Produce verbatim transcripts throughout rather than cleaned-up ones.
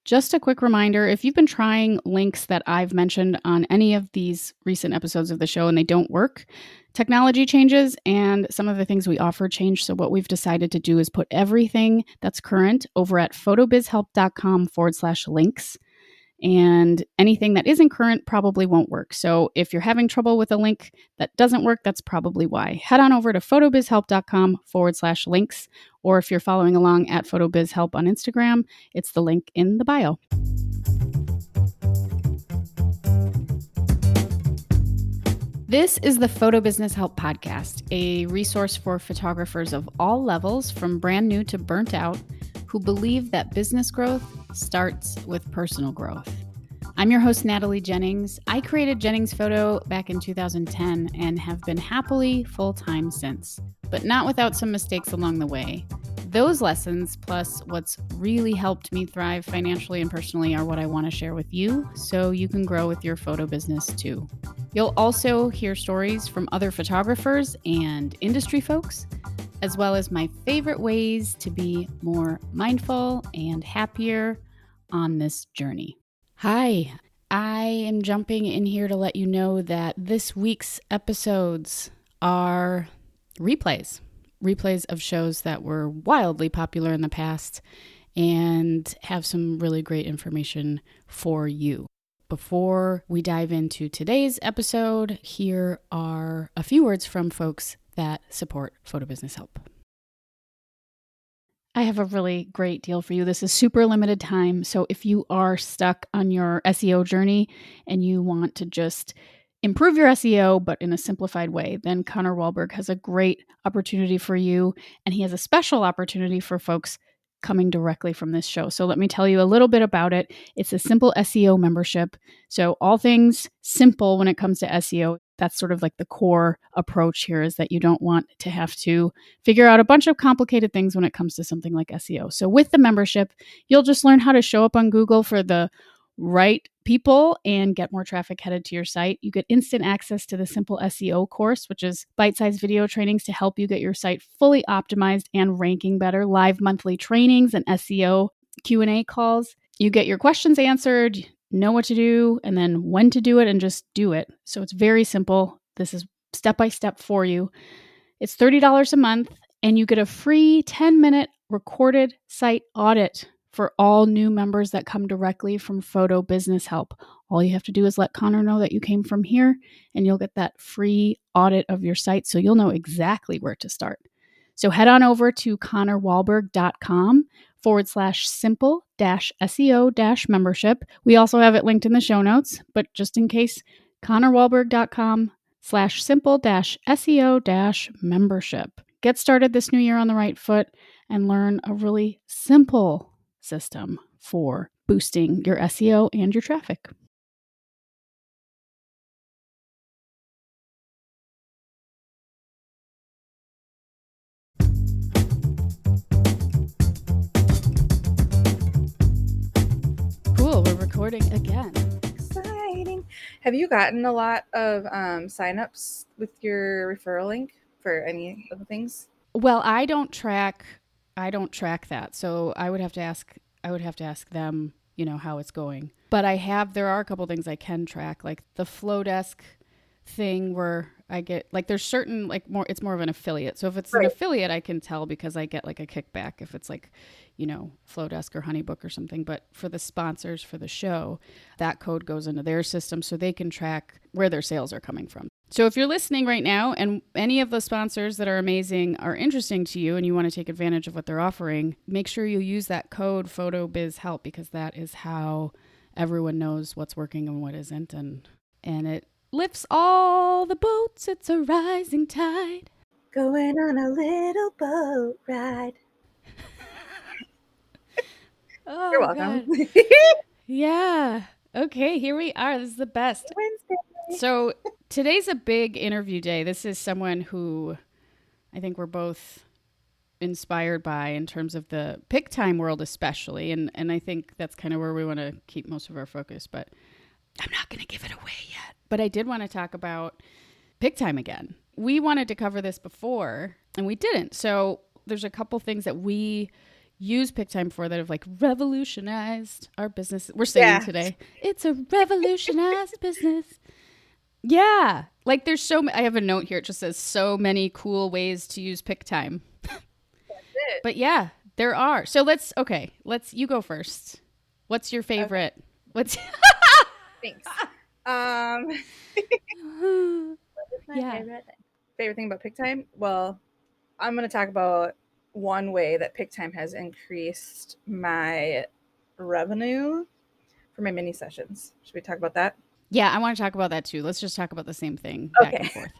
Just a quick reminder, if you've been trying links that I've mentioned on any of these recent episodes of the show and they don't work, technology changes and some of the things we offer change. So what we've decided to do is put everything that's current over at photobizhelp.com forward slash links. And anything that isn't current probably won't work. So if you're having trouble with a link that doesn't work, that's probably why. Head on over to photobizhelp.com forward slash links. Or if you're following along at photobizhelp on Instagram, it's the link in the bio. This is the Photo Business Help Podcast, a resource for photographers of all levels, from brand new to burnt out, who believe that business growth starts with personal growth. I'm your host, Natalie Jennings. I created Jennings Photo back in two thousand ten and have been happily full-time since, but not without some mistakes along the way. Those lessons, plus what's really helped me thrive financially and personally, are what I want to share with you so you can grow with your photo business too. You'll also hear stories from other photographers and industry folks, as well as my favorite ways to be more mindful and happier on this journey. Hi, I am jumping in here to let you know that this week's episodes are replays. Replays of shows that were wildly popular in the past and have some really great information for you. Before we dive into today's episode, here are a few words from folks that support Photo Business Help. I have a really great deal for you. This is super limited time. So if you are stuck on your S E O journey and you want to just improve your S E O, but in a simplified way, then Connor Wahlberg has a great opportunity for you. And he has a special opportunity for folks coming directly from this show. So let me tell you a little bit about it. It's a simple S E O membership. So all things simple when it comes to S E O. That's sort of like the core approach here, is that you don't want to have to figure out a bunch of complicated things when it comes to something like S E O. So with the membership, you'll just learn how to show up on Google for the right people and get more traffic headed to your site. You get instant access to the Simple S E O course, which is bite-sized video trainings to help you get your site fully optimized and ranking better, live monthly trainings and S E O Q and A calls. You get your questions answered, know what to do, and then when to do it, and just do it. So it's very simple. This is step-by-step for you. It's thirty dollars a month, and you get a free ten-minute recorded site audit for all new members that come directly from Photo Business Help. All you have to do is let Connor know that you came from here, and you'll get that free audit of your site, so you'll know exactly where to start. So head on over to connorwahlberg.com forward slash simple dash SEO dash membership. We also have it linked in the show notes, but just in case, connorwahlberg.com slash simple dash SEO dash membership. Get started this new year on the right foot and learn a really simple system for boosting your S E O and your traffic. Cool, we're recording again. Exciting. Have you gotten a lot of um, signups with your referral link for any of the things? Well, I don't track I don't track that. So I would have to ask I would have to ask them, you know, how it's going. But I have there are a couple things I can track, like the Flowdesk thing where I get like there's certain like more it's more of an affiliate. So if it's right. an affiliate, I can tell because I get like a kickback if it's like, you know, Flowdesk or Honeybook or something. But for the sponsors for the show, that code goes into their system so they can track where their sales are coming from. So if you're listening right now and any of the sponsors that are amazing are interesting to you and you want to take advantage of what they're offering, make sure you use that code PhotoBizHelp, because that is how everyone knows what's working and what isn't. And and it lifts all the boats. It's a rising tide. Going on a little boat ride. Oh, you're welcome. Yeah. Okay, here we are. This is the best. Wednesday. So today's a big interview day. This is someone who I think we're both inspired by in terms of the pick time world especially. And, and I think that's kind of where we want to keep most of our focus. But I'm not going to give it away yet. But I did want to talk about pick time again. We wanted to cover this before, and we didn't. So there's a couple things that we use PickTime for that have like revolutionized our business. We're singing Yeah. today. It's a revolutionized business. Yeah. Like there's so, I have a note here. It just says so many cool ways to use PickTime. It. But yeah, there are. So let's, okay, let's, you go first. What's your favorite? Okay. What's, Thanks. Um, what's my yeah. favorite thing? Favorite thing about PickTime? Well, I'm going to talk about one way that PickTime has increased my revenue for my mini sessions. Should we talk about that? Yeah, I want to talk about that too. Let's just talk about the same thing back okay. and forth.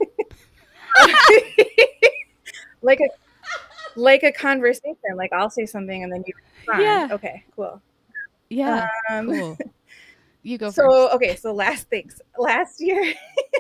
like a like a conversation. Like I'll say something and then you respond. Yeah. Okay, cool. Yeah. Um, cool. You go so, first. So, okay, so last things. Last year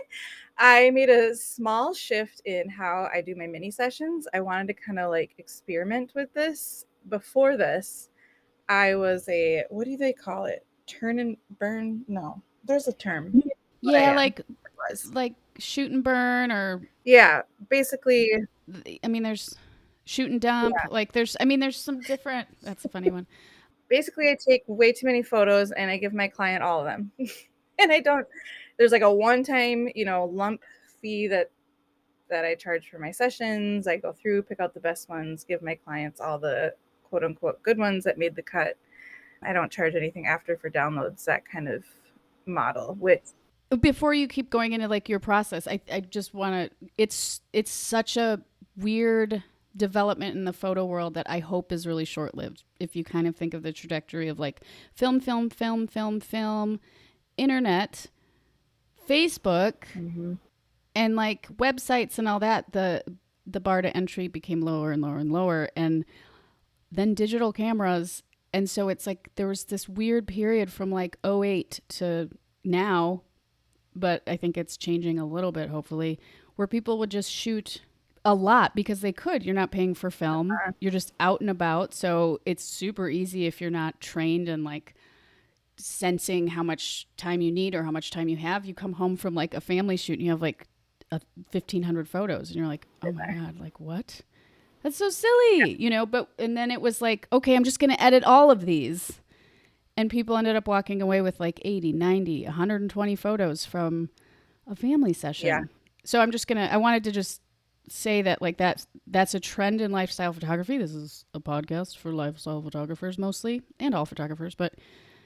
I made a small shift in how I do my mini sessions. I wanted to kind of like experiment with this. Before this, I was a, what do they call it? Turn and burn? No, there's a term. Yeah, like like shoot and burn or yeah, basically. I mean, there's shoot and dump. Yeah. Like there's, I mean, there's some different. That's a funny one. Basically, I take way too many photos and I give my client all of them, and I don't. There's like a one-time, you know, lump fee that that I charge for my sessions. I go through, pick out the best ones, give my clients all the quote unquote good ones that made the cut. I don't charge anything after for downloads, that kind of model. Which before you keep going into like your process, I, I just want to, it's, it's such a weird development in the photo world that I hope is really short-lived. If you kind of think of the trajectory of like film, film, film, film, film, internet, Facebook, mm-hmm. and like websites and all that, the, the bar to entry became lower and lower and lower. And then digital cameras. And so it's like, there was this weird period from like oh eight to now, but I think it's changing a little bit, hopefully, where people would just shoot a lot because they could. You're not paying for film. Uh-huh. You're just out and about. So it's super easy if you're not trained and like sensing how much time you need or how much time you have. You come home from like a family shoot and you have like a fifteen hundred photos and you're like, oh my God, like what? That's so silly, yeah. you know? But, and then it was like, okay, I'm just going to edit all of these. And people ended up walking away with like eighty, ninety, one hundred twenty photos from a family session. Yeah. So I'm just going to, I wanted to just say that like that's, that's a trend in lifestyle photography. This is a podcast for lifestyle photographers mostly, and all photographers, but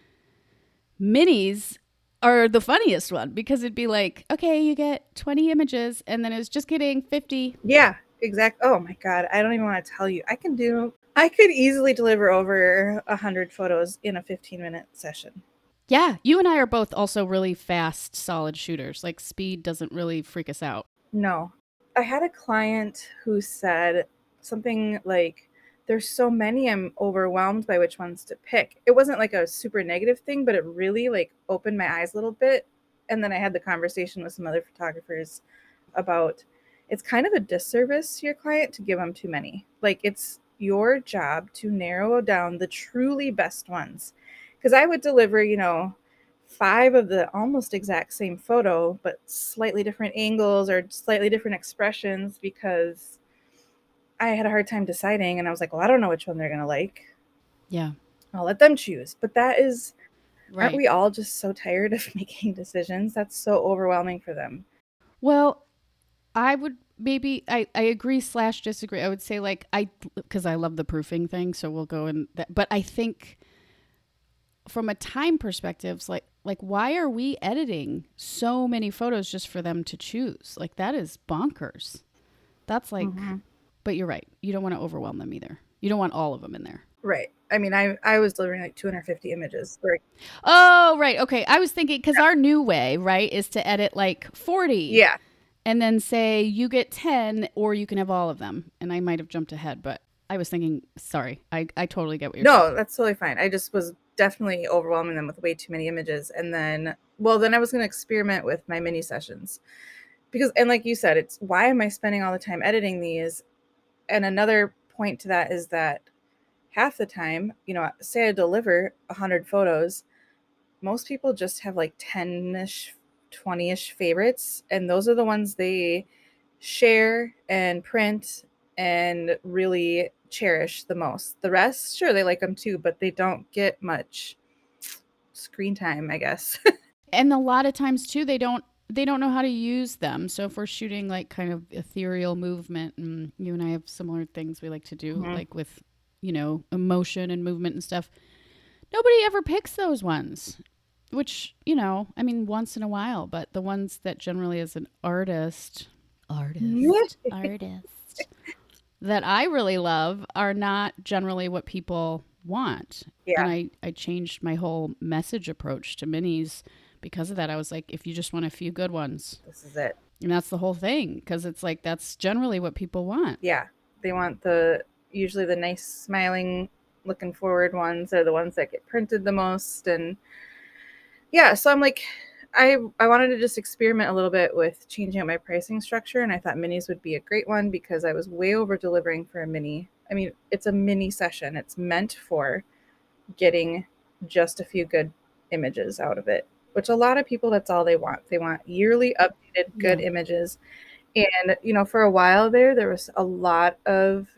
minis are the funniest one because it'd be like, okay, you get twenty images and then it's just kidding, fifty. Yeah, exactly. Oh my God. I don't even want to tell you. I can do, I could easily deliver over a hundred photos in a fifteen minute session. Yeah. You and I are both also really fast, solid shooters. Like speed doesn't really freak us out. No. I had a client who said something like, there's so many, I'm overwhelmed by which ones to pick. It wasn't like a super negative thing, but it really like opened my eyes a little bit. And then I had the conversation with some other photographers about, it's kind of a disservice to your client to give them too many. Like it's your job to narrow down the truly best ones. Because I would deliver, you know, five of the almost exact same photo, but slightly different angles or slightly different expressions because I had a hard time deciding. And I was like, well, I don't know which one they're going to like. Yeah. I'll let them choose. But that is, right. Aren't we all just so tired of making decisions? That's so overwhelming for them. Well, I would maybe, I, I agree slash disagree. I would say like, I, because I love the proofing thing. So we'll go in that. But I think from a time perspective, like, like why are we editing so many photos just for them to choose? Like that is bonkers. That's like, mm-hmm. But you're right. You don't want to overwhelm them either. You don't want all of them in there. Right. I mean, I I was delivering like two hundred fifty images. Right. Oh, right. Okay. I was thinking, because yeah. our new way, right, is to edit like forty. Yeah. And then say you get ten or you can have all of them. And I might have jumped ahead, but I was thinking, sorry, I, I totally get what you're no, saying. No, that's totally fine. I just was definitely overwhelming them with way too many images. And then, well, then I was going to experiment with my mini sessions. Because, and like you said, it's why am I spending all the time editing these? And another point to that is that half the time, you know, say I deliver one hundred photos, most people just have like ten-ish, twenty-ish favorites. And those are the ones they share and print and really cherish the most. The rest, sure, they like them too, but they don't get much screen time, I guess. And a lot of times too, they don't they don't know how to use them. So if we're shooting like kind of ethereal movement, and you and I have similar things we like to do, Mhm. like with, you know, emotion and movement and stuff. Nobody ever picks those ones, which, you know, I mean, once in a while, but the ones that generally as an artist, artist, artist, that I really love are not generally what people want. And Yeah, I, I changed my whole message approach to minis because of that. I was like, if you just want a few good ones, this is it. and that's the whole thing, because it's like that's generally what people want. Yeah, they want the usually the nice smiling looking forward ones are the ones that get printed the most. And yeah, so I'm like, I I wanted to just experiment a little bit with changing up my pricing structure, and I thought minis would be a great one because I was way over delivering for a mini. I mean, it's a mini session. It's meant for getting just a few good images out of it, which a lot of people, that's all they want. They want yearly updated good Yeah. images. And you know, for a while there there was a lot of,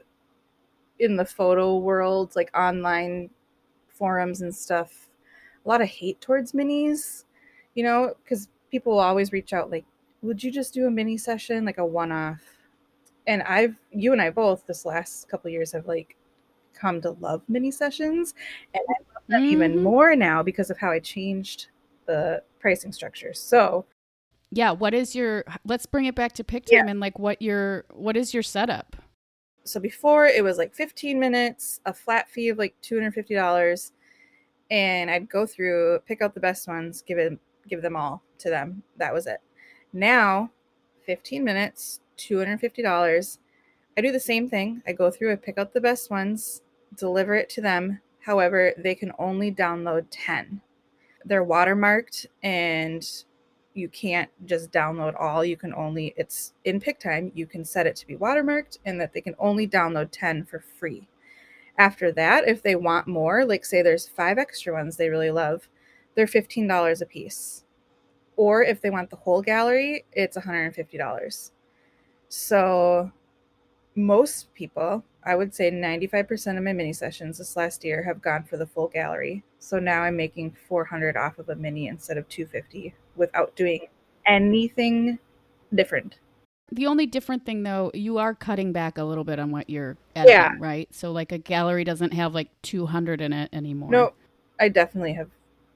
in the photo world, like online forums and stuff, a lot of hate towards minis, you know, because people will always reach out like, would you just do a mini session, like a one-off? And I've, you and I both, this last couple of years have like come to love mini sessions, and I love them even Mm-hmm. more now because of how I changed the pricing structure. So Yeah. What is your, let's bring it back to pick yeah, time and like what your, what is your setup? so before it was like fifteen minutes, a flat fee of like two hundred fifty dollars, and I'd go through, pick out the best ones, give it, give them all to them. That was it. Now, fifteen minutes, two hundred fifty dollars. I do the same thing. I go through, I pick out the best ones, deliver it to them. However, they can only download ten. They're watermarked, and you can't just download all. You can only, it's in PicTime, you can set it to be watermarked and that they can only download ten for free. After that, if they want more, like say there's five extra ones they really love, they're fifteen dollars a piece. Or if they want the whole gallery, it's one hundred fifty dollars. So most people, I would say ninety-five percent of my mini sessions this last year have gone for the full gallery. So now I'm making four hundred off of a mini instead of two hundred fifty without doing anything different. The only different thing though, you are cutting back a little bit on what you're Yeah. editing, right? So like a gallery doesn't have like two hundred in it anymore. No, I definitely have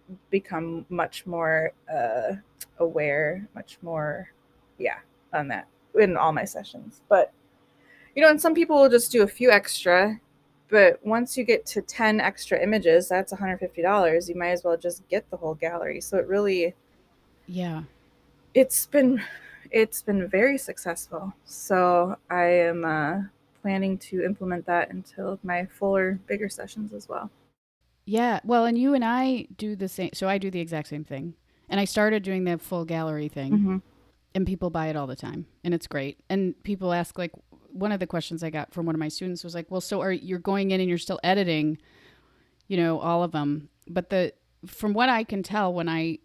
become much more uh, aware, much more, yeah, on that in all my sessions. But, you know, and some people will just do a few extra. But once you get to ten extra images, that's one hundred fifty dollars. You might as well just get the whole gallery. So it really, Yeah. it's been, it's been very successful. So I am uh, planning to implement that into my fuller, bigger sessions as well. Yeah. Well, and you and I do the same. So I do the exact same thing. And I started doing the full gallery thing, Mm-hmm. and people buy it all the time. And it's great. And people ask, like, one of the questions I got from one of my students was like, well, so are you're going in and you're still editing, you know, all of them. But the, from what I can tell, when I,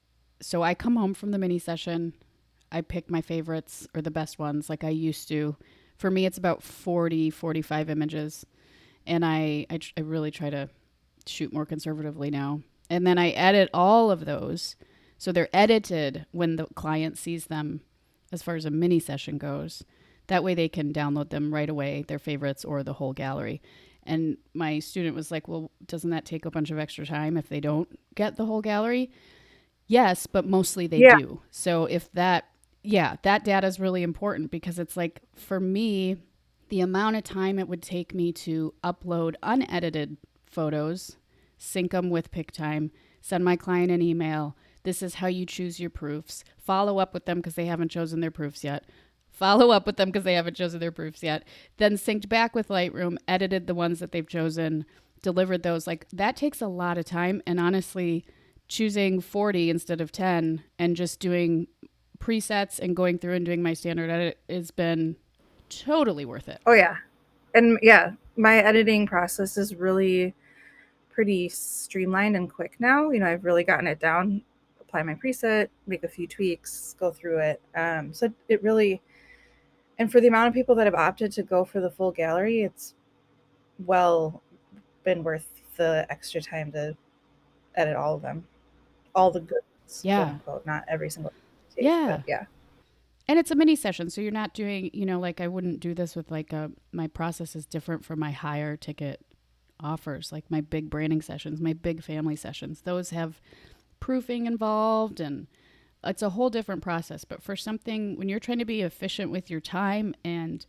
so I come home from the mini session, I pick my favorites or the best ones like I used to. For me, it's about forty, forty-five images. And I, I, I really try to shoot more conservatively now. And then I edit all of those. So they're edited when the client sees them as far as a mini session goes. That way they can download them right away, their favorites or the whole gallery. And my student was like, well, doesn't that take a bunch of extra time if they don't get the whole gallery? Yes, but mostly they Yeah. do. So if that, yeah, that data is really important because it's like for me, the amount of time it would take me to upload unedited photos, sync them with PicTime, send my client an email. This is how you choose your proofs. Follow up with them because they haven't chosen their proofs yet. Follow up with them because they haven't chosen their proofs yet. Then synced back with Lightroom, edited the ones that they've chosen, delivered those. Like that takes a lot of time. And honestly, choosing forty instead of ten and just doing presets and going through and doing my standard edit has been totally worth it. Oh, yeah. And yeah, my editing process is really pretty streamlined and quick now. You know, I've really gotten it down, apply my preset, make a few tweaks, go through it. Um, so it really, and for the amount of people that have opted to go for the full gallery, it's well been worth the extra time to edit all of them, all the good, quote Yeah. unquote, not every single take, but Yeah. yeah. And it's a mini session. So you're not doing, you know, like I wouldn't do this with like a, my process is different from my higher ticket offers, like my big branding sessions, my big family sessions. Those have proofing involved and it's a whole different process. But for something, when you're trying to be efficient with your time and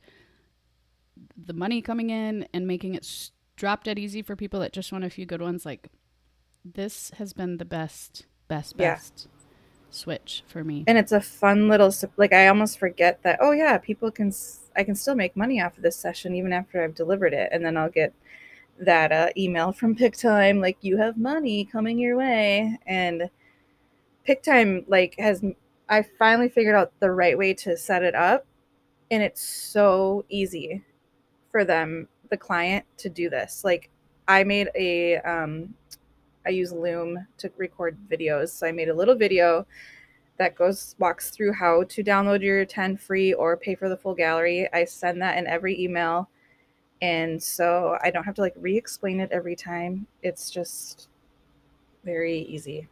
the money coming in and making it drop dead easy for people that just want a few good ones, like this has been the best, best, Yeah. best switch for me. And it's a fun little, like, I almost forget that, oh yeah, people can, I can still make money off of this session even after I've delivered it. And then I'll get that uh, email from PickTime, like, you have money coming your way. And PickTime, like, has, I finally figured out the right way to set it up. And it's so easy for them, the client, to do this. Like, I made a, um, I use Loom to record videos. So I made a little video that goes walks through how to download your ten free or pay for the full gallery. I send that in every email. And so I don't have to like re-explain it every time. It's just very easy.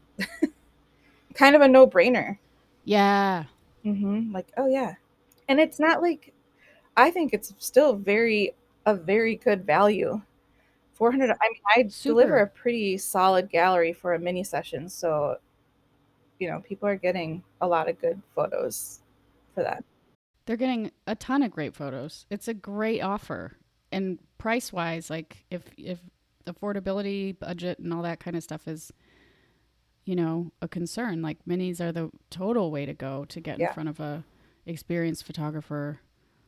Kind of a no-brainer. Yeah. Mm-hmm. Like, oh yeah. And it's not like, I think it's still very, a very good value. four hundred, I mean, I Super. deliver a pretty solid gallery for a mini session. So, you know, people are getting a lot of good photos for that. They're getting a ton of great photos. It's a great offer. And price wise, like if if affordability, budget and all that kind of stuff is, you know, a concern, like minis are the total way to go to get in Yeah. front of a experienced photographer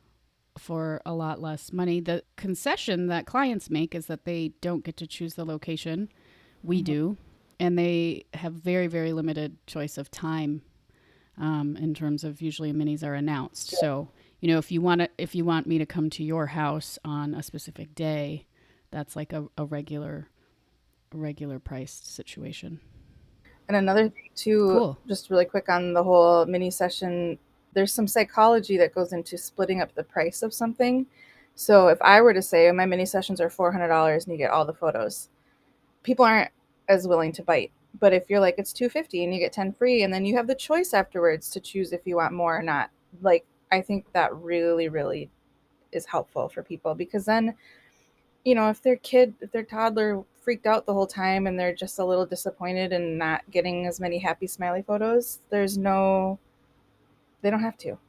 for a lot less money. The concession that clients make is that they don't get to choose the location. We Mhm. do. And they have very, very limited choice of time um, in terms of usually minis are announced. Yeah. So, you know, if you want to, if you want me to come to your house on a specific day, that's like a, a regular, a regular priced situation. And another thing too, Cool. just really quick on the whole mini session, there's some psychology that goes into splitting up the price of something. So if I were to say my mini sessions are four hundred dollars and you get all the photos, people aren't as willing to bite. But if you're like, it's two hundred fifty dollars and you get ten free, and then you have the choice afterwards to choose if you want more or not. Like, I think that really, really is helpful for people, because then, you know, if their kid, if their toddler freaked out the whole time and they're just a little disappointed and not getting as many happy smiley photos, there's no, they don't have to.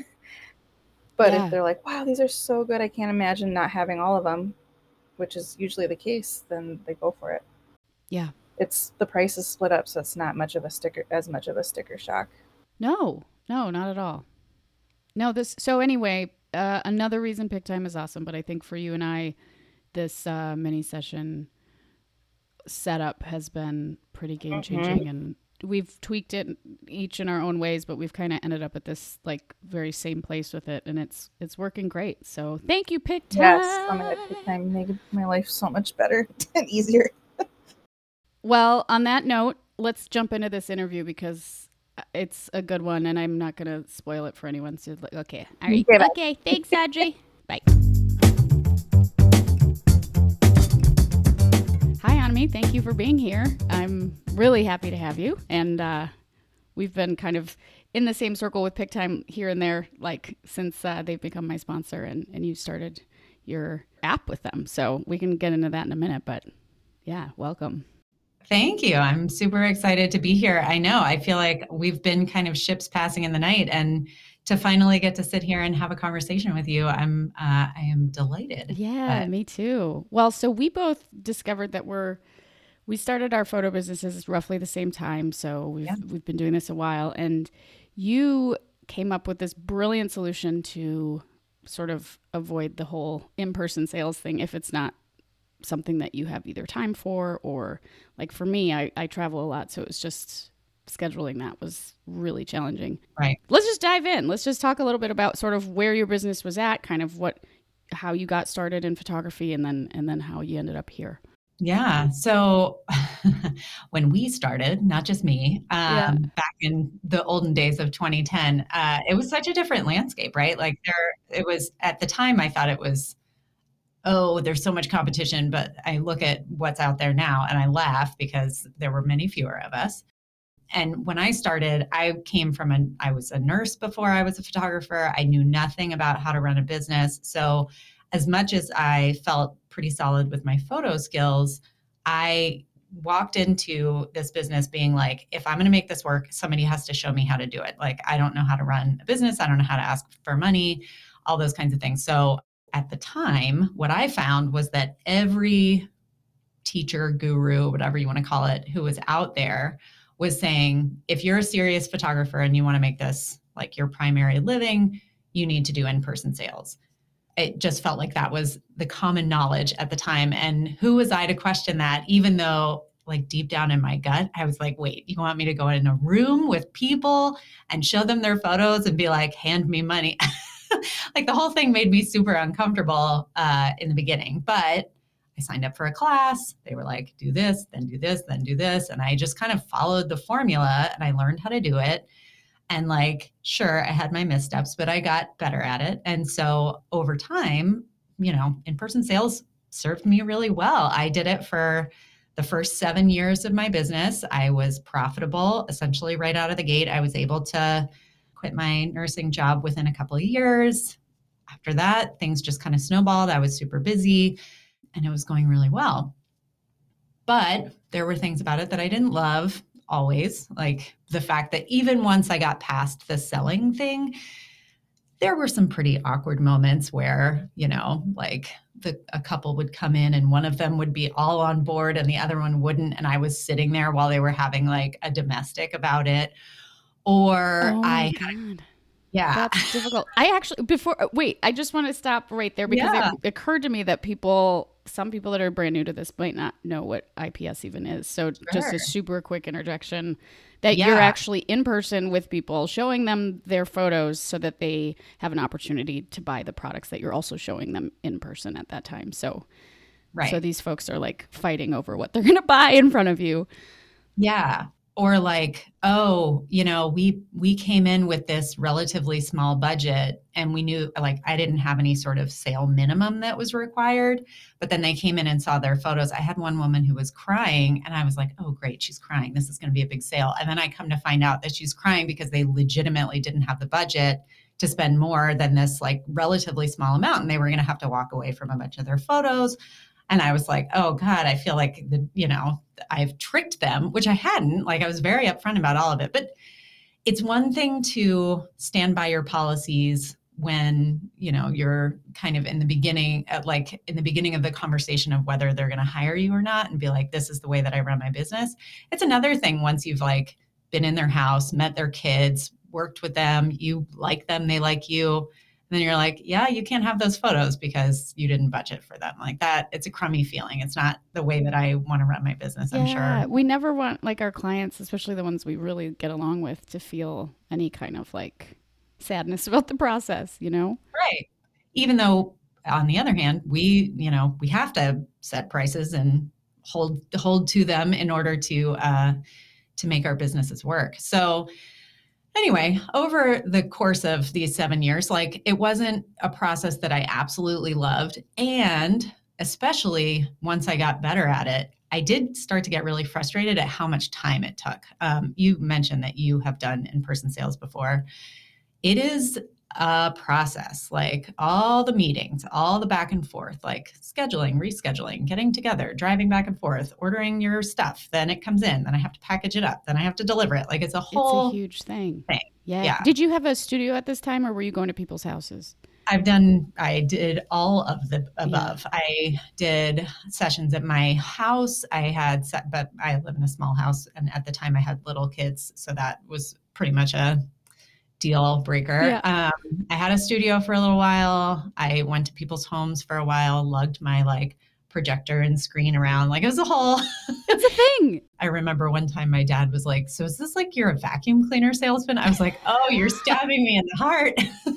But Yeah. if they're like, wow, these are so good, I can't imagine not having all of them, which is usually the case, then they go for it. Yeah. It's, the price is split up, so it's not much of a sticker, as much of a sticker shock. No, no, not at all. No, this, so anyway, uh, another reason PickTime is awesome, but I think for you and I, this uh, mini session setup has been pretty game changing. Mm-hmm. And we've tweaked it each in our own ways, but we've kind of ended up at this like very same place with it, and it's it's working great. So thank you, PickTime. Yes, I'm gonna PickTime make my life so much better and easier. Well, on that note, let's jump into this interview because it's a good one, and I'm not gonna spoil it for anyone. So okay, all right, okay, okay. Thanks, Audrey. Bye. Hi, Anami. Thank you for being here. I'm really happy to have you. And uh, we've been kind of in the same circle with PickTime here and there, like since uh, they've become my sponsor and, and you started your app with them. So we can get into that in a minute. But yeah, welcome. Thank you. I'm super excited to be here. I know, I feel like we've been kind of ships passing in the night, and to finally get to sit here and have a conversation with you, I'm uh, I am delighted. Yeah, but me too. Well, so we both discovered that we're we started our photo businesses roughly the same time. So we've yeah. we've been doing this a while, and you came up with this brilliant solution to sort of avoid the whole in-person sales thing if it's not something that you have either time for, or like for me, I, I travel a lot. So it was just scheduling that was really challenging. Right. Let's just dive in. Let's just talk a little bit about sort of where your business was at, kind of what, how you got started in photography, and then, and then how you ended up here. Yeah. So when we started, not just me, um, yeah. back in the olden days of twenty ten, uh, it was such a different landscape, right? Like there, it was at the time, I thought it was oh, there's so much competition. But I look at what's out there now and I laugh because there were many fewer of us. And when I started, I came from a, I was a nurse before I was a photographer. I knew nothing about how to run a business. So as much as I felt pretty solid with my photo skills, I walked into this business being like, if I'm going to make this work, somebody has to show me how to do it. Like, I don't know how to run a business. I don't know how to ask for money, all those kinds of things. So at the time, what I found was that every teacher, guru, whatever you want to call it, who was out there was saying, if you're a serious photographer and you want to make this like your primary living, you need to do in-person sales. It just felt like that was the common knowledge at the time. And who was I to question that, even though like deep down in my gut, I was like, wait, you want me to go in a room with people and show them their photos and be like, hand me money? Like the whole thing made me super uncomfortable uh, in the beginning, but I signed up for a class. They were like, do this, then do this, then do this. And I just kind of followed the formula and I learned how to do it. And like, sure, I had my missteps, but I got better at it. And so over time, you know, in-person sales served me really well. I did it for the first seven years of my business. I was profitable essentially right out of the gate. I was able to quit my nursing job within a couple of years. After that, things just kind of snowballed. I was super busy. And it was going really well. But there were things about it that I didn't love always. Like the fact that even once I got past the selling thing, there were some pretty awkward moments where, you know, like the, a couple would come in and one of them would be all on board and the other one wouldn't. And I was sitting there while they were having like a domestic about it. Or oh I God. had Yeah. That's difficult. I actually, before, wait, I just want to stop right there because Yeah. it occurred to me that people, some people that are brand new to this might not know what I P S even is. So just Sure. a super quick interjection that Yeah. you're actually in person with people, showing them their photos so that they have an opportunity to buy the products that you're also showing them in person at that time. So, Right. so these folks are like fighting over what they're going to buy in front of you. Yeah. Or like, oh, you know, we we came in with this relatively small budget and we knew like I didn't have any sort of sale minimum that was required, but then they came in and saw their photos. I had one woman who was crying and I was like, oh, great, she's crying. This is going to be a big sale. And then I come to find out that she's crying because they legitimately didn't have the budget to spend more than this like relatively small amount. And they were going to have to walk away from a bunch of their photos. And I was like, oh God, I feel like, the, you know, I've tricked them, which I hadn't. Like I was very upfront about all of it. But it's one thing to stand by your policies when, you know, you're kind of in the beginning, at like in the beginning of the conversation of whether they're going to hire you or not and be like, this is the way that I run my business. It's another thing once you've like been in their house, met their kids, worked with them, you like them, they like you. Then you're like, yeah, you can't have those photos because you didn't budget for them. Like that, it's a crummy feeling. It's not the way that I want to run my business, I'm Yeah, sure. we never want like our clients, especially the ones we really get along with, to feel any kind of like sadness about the process, you know? Right. Even though on the other hand, we, you know, we have to set prices and hold hold to them in order to uh, to make our businesses work. So anyway, over the course of these seven years, like it wasn't a process that I absolutely loved. And especially once I got better at it, I did start to get really frustrated at how much time it took. Um, you mentioned that you have done in-person sales before. It is a process, like all the meetings, all the back and forth, like scheduling, rescheduling, getting together, driving back and forth, ordering your stuff. Then it comes in, then I have to package it up, then I have to deliver it. Like it's a whole It's a huge thing. thing. Yeah. Yeah. Did you have a studio at this time or were you going to people's houses? I've done, I did all of the above. Yeah. I did sessions at my house. I had, set, but I live in a small house. And at the time I had little kids. So that was pretty much a deal breaker. Yeah. Um, I had a studio for a little while. I went to people's homes for a while, lugged my like projector and screen around. Like it was a whole, it's a thing. I remember one time my dad was like, so is this like you're a vacuum cleaner salesman? I was like, oh, you're stabbing me in the heart.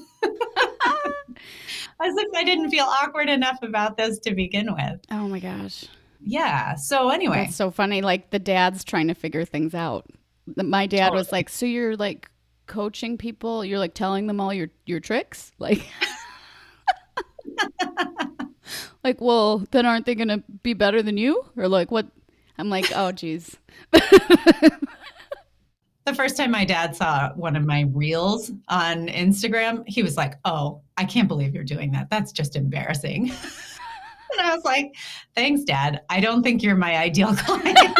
As if I didn't feel awkward enough about this to begin with. Oh my gosh. Yeah. So anyway. That's so funny. Like the dad's trying to figure things out. My dad totally. was like, so you're like coaching people, you're like telling them all your, your tricks? Like, Like, well, then aren't they going to be better than you? Or like, what? I'm like, oh, geez. The first time my dad saw one of my reels on Instagram, he was like, oh, I can't believe you're doing that. That's just embarrassing. And I was like, thanks, Dad. I don't think you're my ideal client.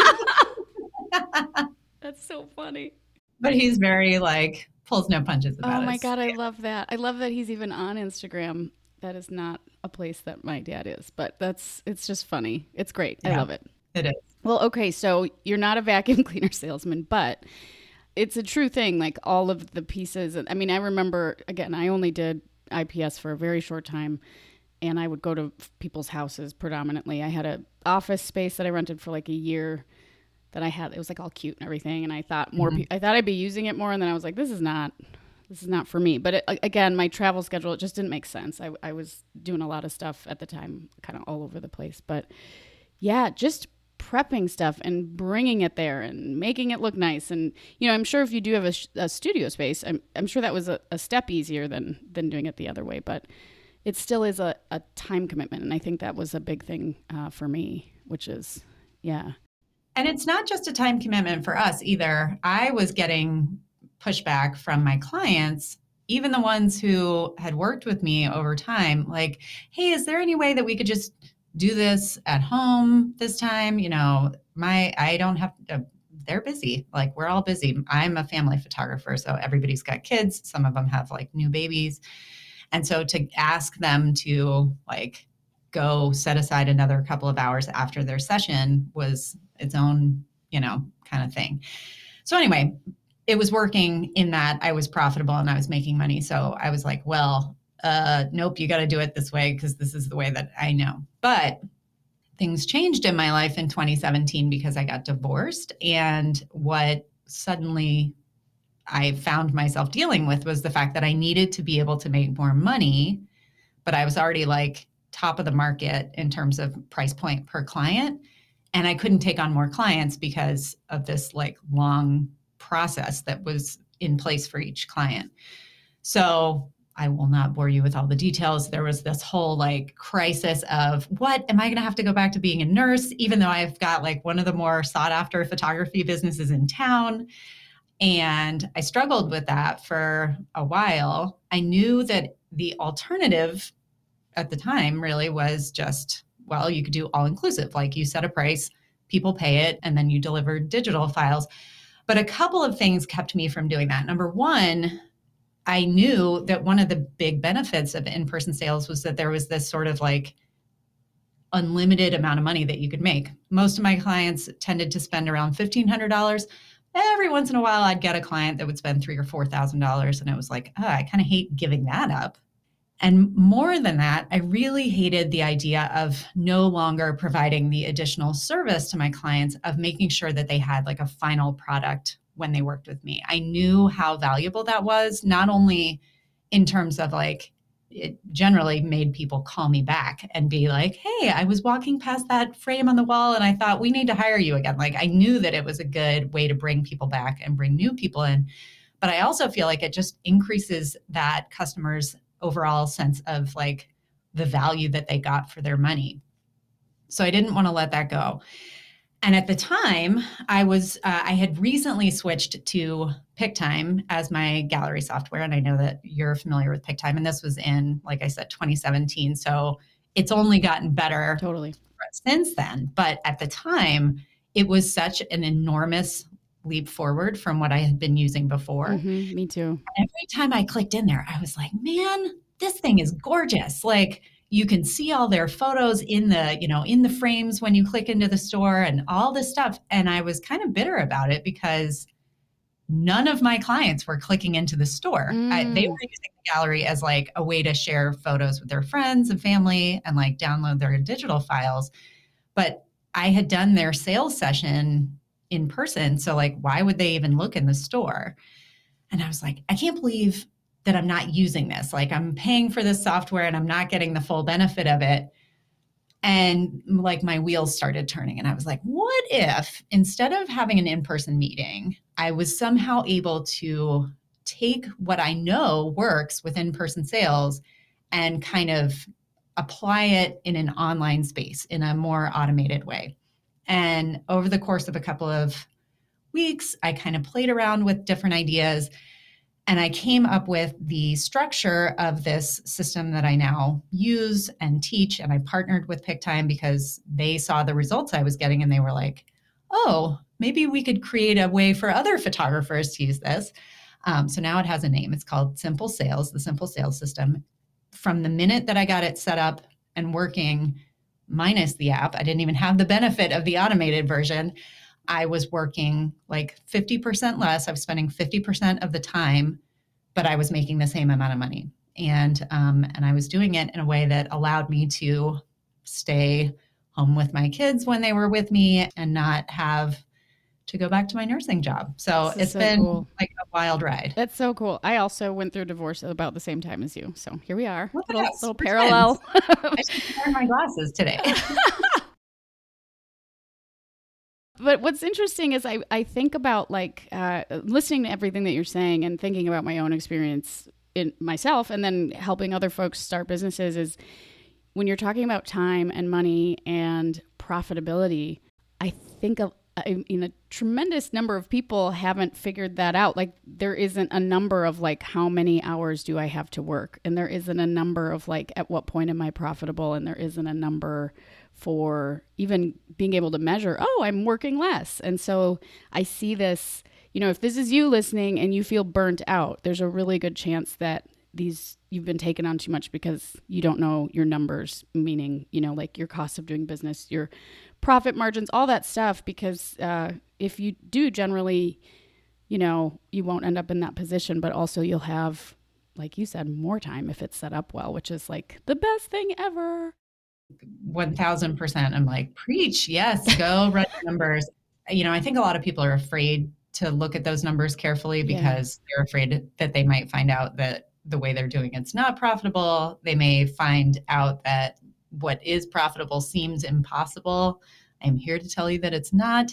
That's so funny. But he's very like, pulls no punches about it. Oh my God, I love that. I love that he's even on Instagram. That is not a place that my dad is, but that's, it's just funny. It's great. Yeah, I love it. It is. Well, okay, so you're not a vacuum cleaner salesman, but it's a true thing. Like all of the pieces. I mean, I remember, again, I only did I P S for a very short time, and I would go to people's houses predominantly. I had an office space that I rented for like a year that I had. It was like all cute and everything, and I thought more. Mm-hmm. Pe- I thought I'd be using it more, and then I was like, this is not, this is not for me. But it, again, my travel schedule, it just didn't make sense. I, I was doing a lot of stuff at the time, kind of all over the place. But yeah, just prepping stuff and bringing it there and making it look nice. And, you know, I'm sure if you do have a, a studio space, I'm, I'm sure that was a, a step easier than, than doing it the other way, but it still is a, a time commitment. And I think that was a big thing uh, for me, which is, yeah. And it's not just a time commitment for us either. I was getting pushback from my clients, even the ones who had worked with me over time, like, hey, is there any way that we could just do this at home this time? You know, my, I don't have to, they're busy. Like we're all busy. I'm a family photographer. So everybody's got kids. Some of them have like new babies. And so to ask them to like go set aside another couple of hours after their session was its own, you know, kind of thing. So anyway, it was working in that I was profitable and I was making money. So I was like, well, uh, nope, you got to do it this way because this is the way that I know. But things changed in my life in twenty seventeen because I got divorced. And what suddenly I found myself dealing with was the fact that I needed to be able to make more money, but I was already like top of the market in terms of price point per client. And I couldn't take on more clients because of this like long process that was in place for each client. So I will not bore you with all the details. There was this whole like crisis of what, am I going to have to go back to being a nurse, even though I've got like one of the more sought after photography businesses in town. And I struggled with that for a while. I knew that the alternative at the time really was just, well, you could do all inclusive. Like you set a price, people pay it, and then you deliver digital files. But a couple of things kept me from doing that. Number one, I knew that one of the big benefits of in-person sales was that there was this sort of like unlimited amount of money that you could make. Most of my clients tended to spend around fifteen hundred dollars. Every once in a while, I'd get a client that would spend three thousand dollars or four thousand dollars. And it was like, oh, I kind of hate giving that up. And more than that, I really hated the idea of no longer providing the additional service to my clients of making sure that they had like a final product when they worked with me. I knew how valuable that was, not only in terms of like, it generally made people call me back and be like, hey, I was walking past that frame on the wall and I thought we need to hire you again. Like I knew that it was a good way to bring people back and bring new people in. But I also feel like it just increases that customer's overall sense of like the value that they got for their money. So I didn't want to let that go. And at the time, I was uh, I had recently switched to PicTime as my gallery software. And I know that you're familiar with PicTime. And this was in, like I said, twenty seventeen. So it's only gotten better totally since then. But at the time, it was such an enormous leap forward from what I had been using before. Mm-hmm, me too. Every time I clicked in there, I was like, man, this thing is gorgeous. Like you can see all their photos in the, you know, in the frames when you click into the store and all this stuff. And I was kind of bitter about it because none of my clients were clicking into the store. Mm. I, they were using the gallery as like a way to share photos with their friends and family and like download their digital files. But I had done their sales session in person. So like, why would they even look in the store? And I was like, I can't believe that I'm not using this. Like I'm paying for this software and I'm not getting the full benefit of it. And like my wheels started turning and I was like, what if instead of having an in-person meeting, I was somehow able to take what I know works with in-person sales and kind of apply it in an online space in a more automated way. And over the course of a couple of weeks, I kind of played around with different ideas, and I came up with the structure of this system that I now use and teach. And I partnered with PickTime because they saw the results I was getting and they were like, oh, maybe we could create a way for other photographers to use this. Um, so now it has a name. It's called Simple Sales, the Simple Sales System. From the minute that I got it set up and working, minus the app, I didn't even have the benefit of the automated version. I was working like fifty percent less. I was spending fifty percent of the time, but I was making the same amount of money. And, um, and I was doing it in a way that allowed me to stay home with my kids when they were with me and not have to go back to my nursing job. So it's so been cool. like a wild ride. That's so cool. I also went through a divorce about the same time as you. So here we are. Look at little us. little We're parallel. I should wear my glasses today. But what's interesting is I, I think about like uh, listening to everything that you're saying and thinking about my own experience in myself and then helping other folks start businesses is when you're talking about time and money and profitability, I think of I mean, a tremendous number of people haven't figured that out. Like there isn't a number of like, how many hours do I have to work? And there isn't a number of like, at what point am I profitable? And there isn't a number for even being able to measure, oh, I'm working less. And so I see this, you know, if this is you listening and you feel burnt out, there's a really good chance that these you've been taken on too much because you don't know your numbers, meaning, you know, like your cost of doing business, your profit margins, all that stuff. Because uh, if you do generally, you know, you won't end up in that position, but also you'll have, like you said, more time if it's set up well, which is like the best thing ever. one thousand percent. I'm like, preach. Yes, go run the numbers. You know, I think a lot of people are afraid to look at those numbers carefully because yeah. they're afraid that they might find out that the way they're doing it's not profitable. They may find out that what is profitable seems impossible. I'm here to tell you that it's not.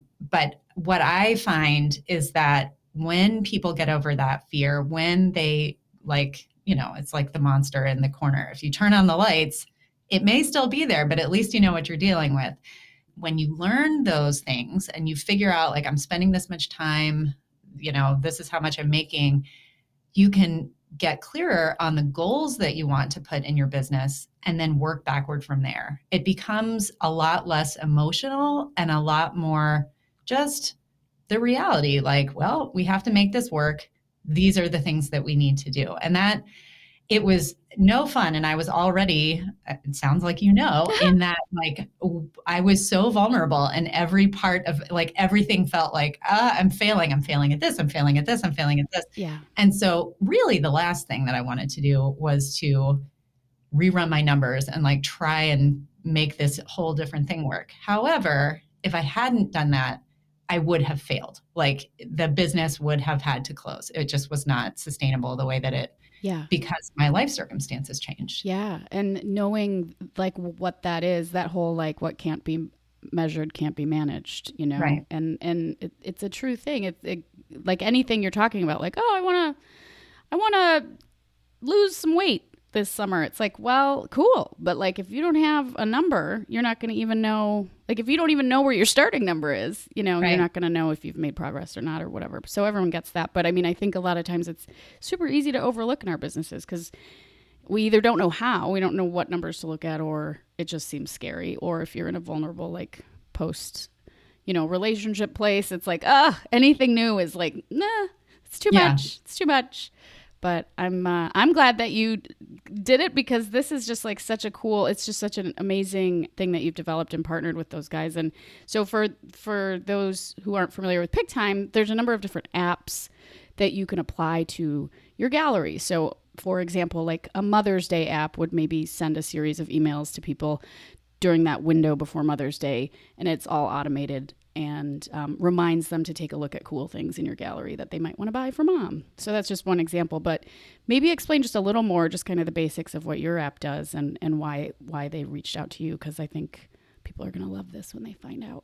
But what I find is that when people get over that fear, when they like, you know, it's like the monster in the corner. If you turn on the lights, it may still be there, but at least you know what you're dealing with. When you learn those things and you figure out like, I'm spending this much time, you know, this is how much I'm making, you can get clearer on the goals that you want to put in your business and then work backward from there. It becomes a lot less emotional and a lot more just the reality. Like, well, we have to make this work. These are the things that we need to do. And that it was no fun. And I was already, it sounds like, you know, in that, like, I was so vulnerable and every part of like, everything felt like, ah, I'm failing. I'm failing at this. I'm failing at this. I'm failing at this. Yeah. And so really the last thing that I wanted to do was to rerun my numbers and like try and make this whole different thing work. However, if I hadn't done that, I would have failed. Like the business would have had to close. It just was not sustainable the way that it Yeah. because my life circumstances changed. Yeah. And knowing like what that is, that whole like what can't be measured can't be managed, you know? Right. And and it, it's a true thing. It's it, like anything you're talking about, like, oh, I want to, I want to lose some weight this summer. It's like, well, cool. But like, if you don't have a number, you're not going to even know, like if you don't even know where your starting number is, you know, Right. you're not going to know if you've made progress or not or whatever. So everyone gets that. But I mean, I think a lot of times it's super easy to overlook in our businesses because we either don't know how, we don't know what numbers to look at, or it just seems scary. Or if you're in a vulnerable, like post, you know, relationship place, it's like, ah, anything new is like, nah, it's too Yeah. much. It's too much. But I'm uh, I'm glad that you did it because this is just like such a cool, it's just such an amazing thing that you've developed and partnered with those guys. And so for for those who aren't familiar with PickTime, there's a number of different apps that you can apply to your gallery. So for example, like a Mother's Day app would maybe send a series of emails to people during that window before Mother's Day, and it's all automated and um, reminds them to take a look at cool things in your gallery that they might want to buy for mom. So that's just one example, but maybe explain just a little more, just kind of the basics of what your app does and, and why why they reached out to you, because I think people are going to love this when they find out.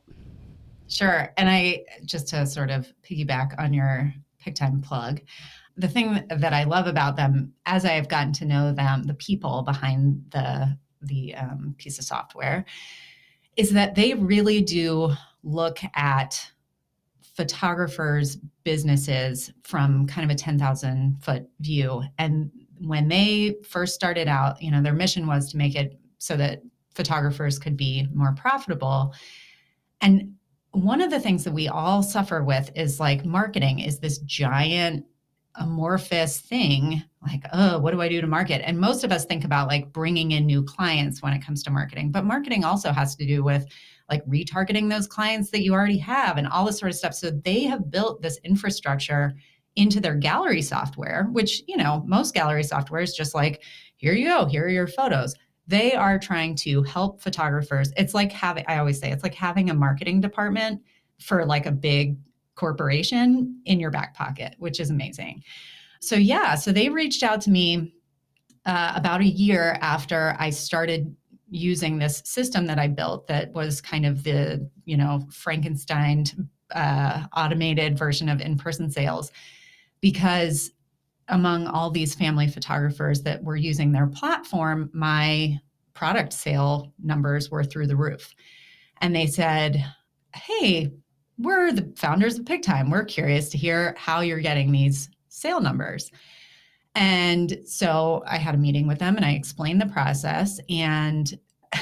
Sure. And I, just to sort of piggyback on your PickTime plug, the thing that I love about them, as I have gotten to know them, the people behind the the um, piece of software, is that they really do look at photographers' businesses from kind of a ten thousand foot view. And when they first started out, you know, their mission was to make it so that photographers could be more profitable. And one of the things that we all suffer with is like marketing is this giant amorphous thing, like, oh, what do I do to market? And most of us think about like bringing in new clients when it comes to marketing, but marketing also has to do with like retargeting those clients that you already have and all this sort of stuff. So they have built this infrastructure into their gallery software, which, you know, most gallery software is just like, here you go, here are your photos. They are trying to help photographers. It's like having, I always say, it's like having a marketing department for like a big corporation in your back pocket, which is amazing. So yeah, so they reached out to me uh, about a year after I started using this system that I built that was kind of the, you know, Frankenstein uh, automated version of in-person sales, because among all these family photographers that were using their platform, my product sale numbers were through the roof. And they said, hey, we're the founders of PicTime. We're curious to hear how you're getting these sale numbers. And so I had a meeting with them and I explained the process. And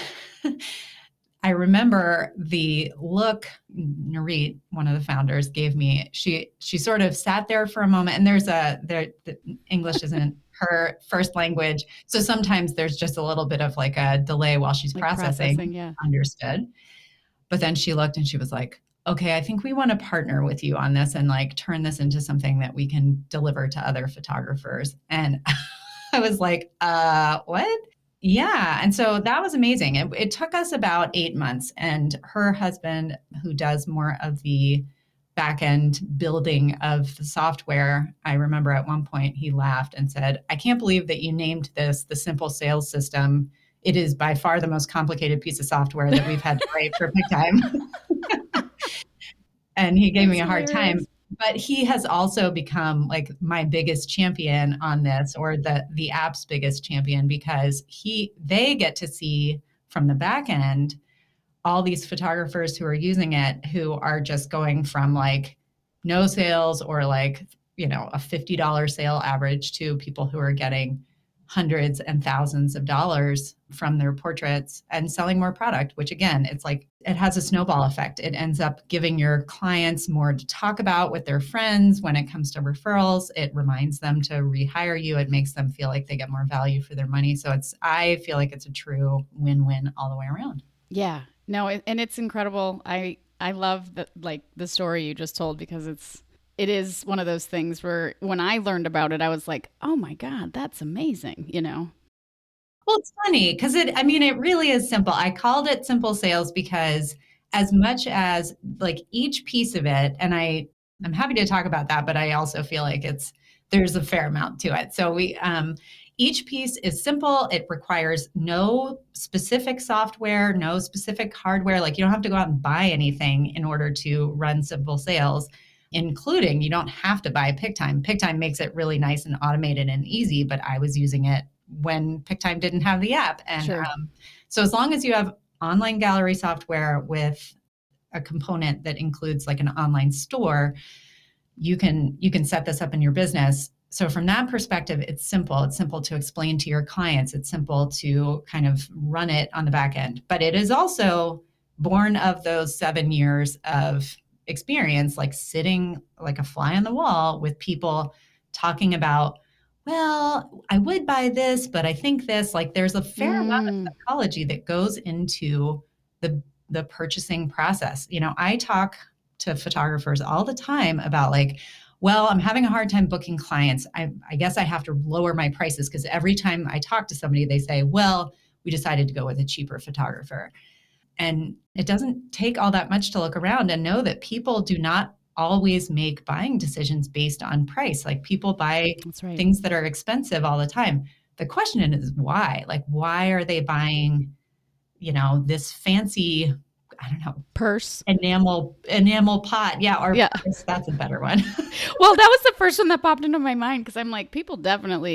I remember the look Narit, one of the founders, gave me. She she sort of sat there for a moment, and there's a there the English isn't her first language, so sometimes there's just a little bit of like a delay while she's Like processing. processing, yeah. Understood. But then she looked and she was like, okay, I think we want to partner with you on this and like turn this into something that we can deliver to other photographers. And I was like, uh, what? Yeah. And so that was amazing. It, it took us about eight months. And her husband, who does more of the back end building of the software, I remember at one point he laughed and said, I can't believe that you named this the Simple Sales System. It is by far the most complicated piece of software that we've had to write for PicTime. And he gave That's me a hard hilarious. time. But he has also become like my biggest champion on this, or the the app's biggest champion, because he they get to see from the back end all these photographers who are using it, who are just going from like no sales or like, you know, a fifty dollars sale average to people who are getting hundreds and thousands of dollars from their portraits and selling more product, which again, it's like, it has a snowball effect. It ends up giving your clients more to talk about with their friends. When it comes to referrals, it reminds them to rehire you. It makes them feel like they get more value for their money. So it's, I feel like it's a true win-win all the way around. Yeah, no, and it's incredible. I, I love the, like the story you just told, because it's, it is one of those things where when I learned about it, I was like, oh my God, that's amazing, you know? Well, it's funny because it, I mean, it really is simple. I called it Simple Sales because as much as like each piece of it, and I, I'm happy to talk about that, but I also feel like it's, there's a fair amount to it. So we, um, each piece is simple. It requires no specific software, no specific hardware. Like you don't have to go out and buy anything in order to run Simple Sales. Including, you don't have to buy PicTime. PicTime makes it really nice and automated and easy, but I was using it when PicTime didn't have the app. And sure. um, so as long as you have online gallery software with a component that includes like an online store, you can you can set this up in your business. So from that perspective, it's simple. It's simple to explain to your clients. It's simple to kind of run it on the back end. But it is also born of those seven years of experience, like sitting like a fly on the wall with people talking about, well, I would buy this, but I think this, like there's a fair mm. amount of psychology that goes into the the purchasing process. You know, I talk to photographers all the time about like, well, I'm having a hard time booking clients. I, I guess I have to lower my prices, because every time I talk to somebody, they say, well, we decided to go with a cheaper photographer. And it doesn't take all that much to look around and know that people do not always make buying decisions based on price. Like people buy That's right. things that are expensive all the time. The question is why? Like, why are they buying, you know, this fancy, I don't know, purse, enamel, enamel pot. Yeah. Or yeah. purse, that's a better one. Well, that was the first one that popped into my mind, because I'm like, people definitely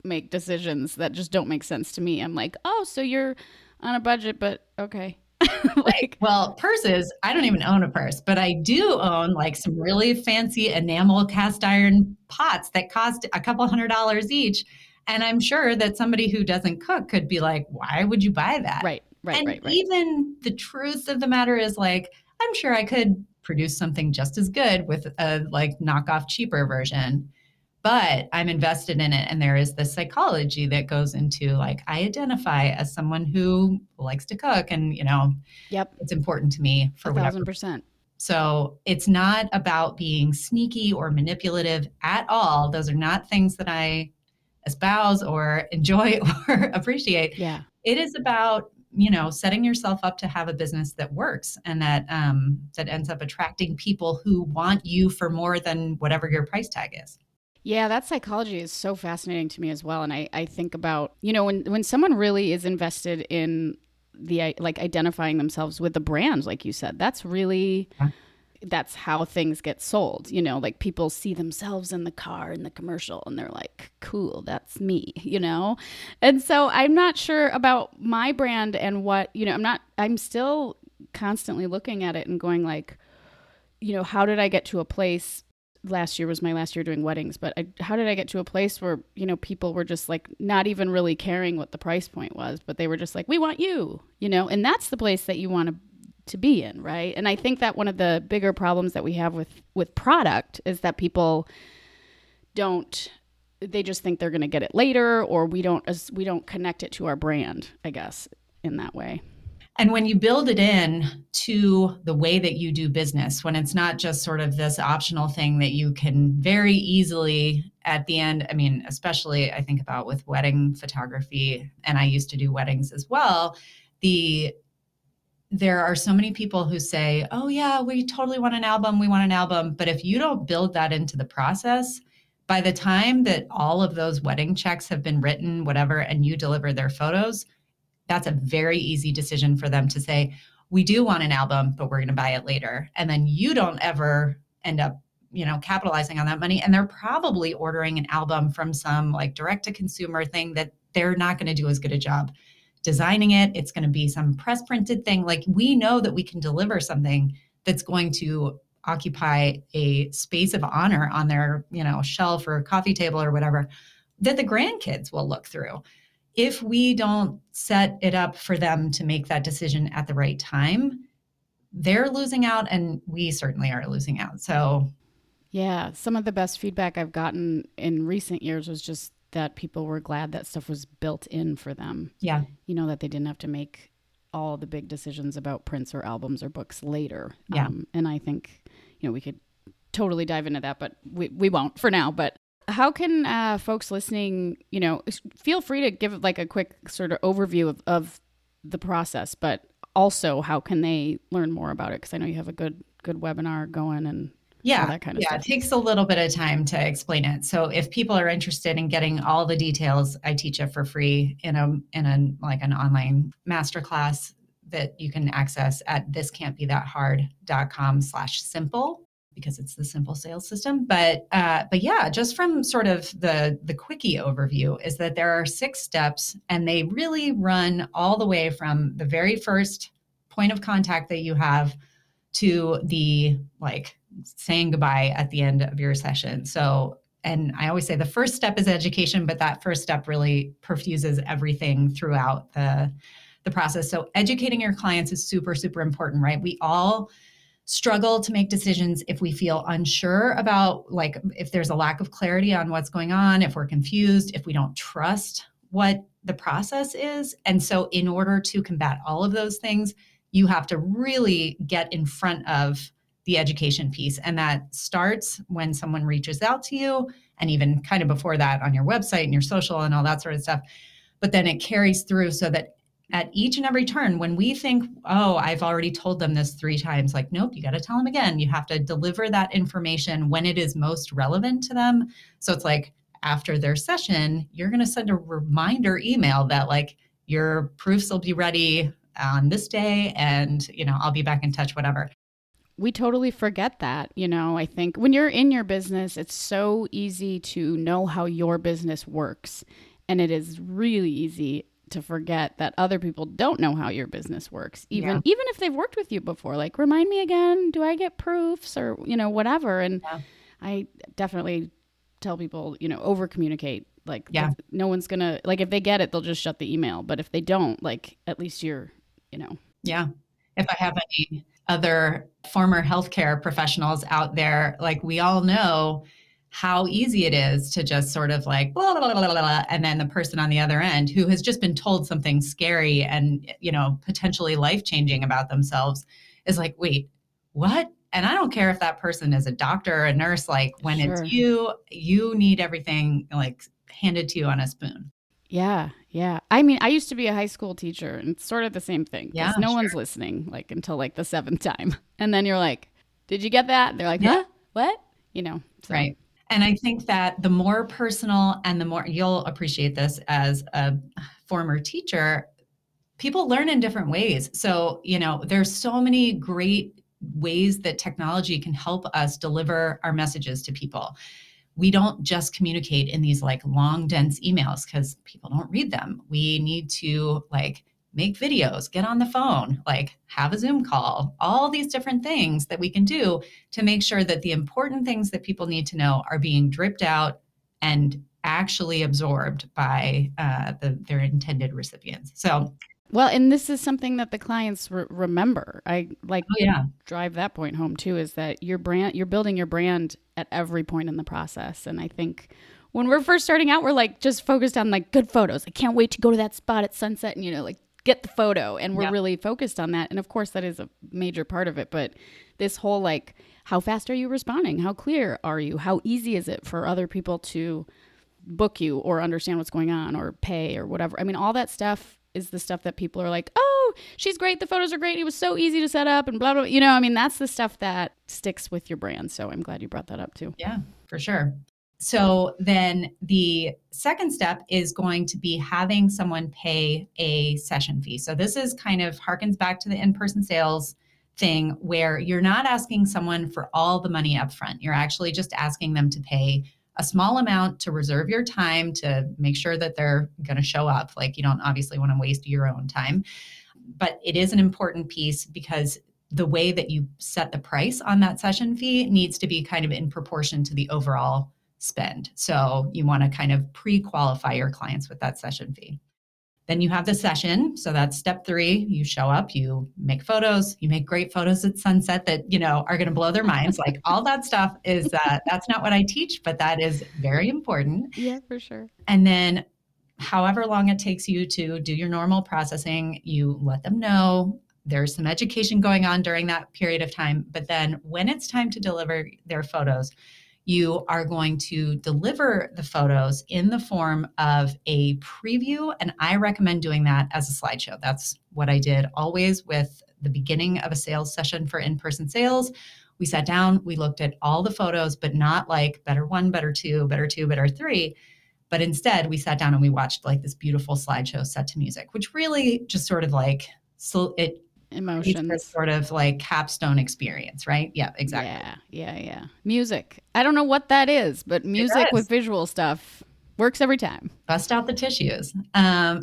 make decisions that just don't make sense to me. I'm like, oh, so you're on a budget, but okay. Like, well, purses, I don't even own a purse, but I do own like some really fancy enamel cast iron pots that cost a couple hundred dollars each. And I'm sure that somebody who doesn't cook could be like, why would you buy that? Right, right, and right, right. Even the truth of the matter is like, I'm sure I could produce something just as good with a like knockoff cheaper version. But I'm invested in it. And there is this psychology that goes into like, I identify as someone who likes to cook and, you know, yep, it's important to me for a whatever. thousand percent. So it's not about being sneaky or manipulative at all. Those are not things that I espouse or enjoy or appreciate. Yeah. It is about, you know, setting yourself up to have a business that works and that, um, that ends up attracting people who want you for more than whatever your price tag is. Yeah, that psychology is so fascinating to me as well. And I, I think about, you know, when, when someone really is invested in the, like identifying themselves with the brand, like you said, that's really, yeah. that's how things get sold. You know, like people see themselves in the car in the commercial and they're like, cool, that's me, you know? And so I'm not sure about my brand and what, you know, I'm not, I'm still constantly looking at it and going like, you know, how did I get to a place? Last year was my last year doing weddings, but I, how did I get to a place where, you know, people were just like not even really caring what the price point was, but they were just like, we want you, you know, and that's the place that you want to, to be in. Right. And I think that one of the bigger problems that we have with, with product is that people don't, they just think they're going to get it later, or we don't, we don't connect it to our brand, I guess, in that way. And when you build it in to the way that you do business, when it's not just sort of this optional thing that you can very easily at the end, I mean, especially I think about with wedding photography, and I used to do weddings as well, the there are so many people who say, oh yeah, we totally want an album, we want an album. But if you don't build that into the process, by the time that all of those wedding checks have been written, whatever, and you deliver their photos, that's a very easy decision for them to say, we do want an album, but we're going to buy it later. And then you don't ever end up, you know, capitalizing on that money. And they're probably ordering an album from some like direct to consumer thing that they're not going to do as good a job designing it. It's going to be some press printed thing. Like we know that we can deliver something that's going to occupy a space of honor on their, you know, shelf or coffee table or whatever that the grandkids will look through. If we don't set it up for them to make that decision at the right time, they're losing out and we certainly are losing out. So yeah, some of the best feedback I've gotten in recent years was just that people were glad that stuff was built in for them. Yeah. You know, that they didn't have to make all the big decisions about prints or albums or books later. Yeah. Um, and I think, you know, we could totally dive into that, but we, we won't for now. But how can uh, folks listening, you know, feel free to give like a quick sort of overview of, of the process, but also how can they learn more about it? Because I know you have a good good webinar going and yeah, all that kind of yeah, stuff. It takes a little bit of time to explain it. So if people are interested in getting all the details, I teach it for free in a in a like an online masterclass that you can access at thiscan'tbethathard.com slash simple. Because it's the simple sales system. But uh, but yeah, just from sort of the, the quickie overview is that there are six steps and they really run all the way from the very first point of contact that you have to the like saying goodbye at the end of your session. So, and I always say the first step is education, but that first step really perfuses everything throughout the, the process. So educating your clients is super, super important, right? We all struggle to make decisions if we feel unsure about, like, if there's a lack of clarity on what's going on, if we're confused, if we don't trust what the process is. And so in order to combat all of those things, you have to really get in front of the education piece. And that starts when someone reaches out to you, and even kind of before that on your website and your social and all that sort of stuff. But then it carries through so that at each and every turn, when we think, oh, I've already told them this three times, like, nope, you got to tell them again. You have to deliver that information when it is most relevant to them. So it's like after their session, you're going to send a reminder email that like your proofs will be ready on this day and, you know, I'll be back in touch, whatever. We totally forget that. You know, I think when you're in your business, it's so easy to know how your business works. And it is really easy to forget that other people don't know how your business works, even yeah. even if they've worked with you before. Like, remind me again, do I get proofs or, you know, whatever. And yeah. I definitely tell people, you know, over communicate. Like, yeah. no one's going to, like, if they get it, they'll just shut the email. But if they don't, like, at least you're, you know. Yeah. If I have any other former healthcare professionals out there, like, we all know how easy it is to just sort of like, blah, blah, blah, blah, blah, and then the person on the other end who has just been told something scary and, you know, potentially life-changing about themselves is like, wait, what? And I don't care if that person is a doctor or a nurse, like, when sure. it's you, you need everything like handed to you on a spoon. Yeah. Yeah. I mean, I used to be a high school teacher, and it's sort of the same thing. Yeah. No sure. one's listening, like, until like the seventh time. And then you're like, did you get that? They're like, yeah. huh? What? You know, so. Right. And I think that the more personal and the more, you'll appreciate this as a former teacher, people learn in different ways. So, you know, there's so many great ways that technology can help us deliver our messages to people. We don't just communicate in these like long, dense emails because people don't read them. We need to like make videos, get on the phone, like have a Zoom call, all these different things that we can do to make sure that the important things that people need to know are being dripped out and actually absorbed by uh, the, their intended recipients. So, well, and this is something that the clients re- remember. I like oh, yeah. drive that point home too, is that your brand, you're building your brand at every point in the process. And I think when we're first starting out, we're like just focused on like good photos. I can't wait to go to that spot at sunset and, you know, like get the photo. And we're yep. really focused on that. And of course that is a major part of it. But this whole like, how fast are you responding? How clear are you? How easy is it for other people to book you or understand what's going on or pay or whatever? I mean, all that stuff is the stuff that people are like, oh, she's great. The photos are great. It was so easy to set up and blah, blah. You know, I mean, that's the stuff that sticks with your brand. So I'm glad you brought that up too. Yeah, for sure. So then the second step is going to be having someone pay a session fee. So this is kind of harkens back to the in-person sales thing where you're not asking someone for all the money up front. You're actually just asking them to pay a small amount to reserve your time to make sure that they're going to show up. Like, you don't obviously want to waste your own time, but it is an important piece because the way that you set the price on that session fee needs to be kind of in proportion to the overall spend. So you want to kind of pre-qualify your clients with that session fee. Then you have the session. So that's step three. You show up, you make photos, you make great photos at sunset that, you know, are going to blow their minds. Like all that stuff is, uh, that's not what I teach, but that is very important. Yeah, for sure. And then however long it takes you to do your normal processing, you let them know. There's some education going on during that period of time. But then when it's time to deliver their photos, you are going to deliver the photos in the form of a preview. And I recommend doing that as a slideshow. That's what I did always with the beginning of a sales session for in-person sales. We sat down, we looked at all the photos, but not like better one, better two, better two, better three. But instead we sat down and we watched like this beautiful slideshow set to music, which really just sort of like, so it emotions, sort of like capstone experience, right? Yeah, exactly. Yeah, yeah, yeah. Music. I don't know what that is, but music with visual stuff works every time. Bust out the tissues. Um,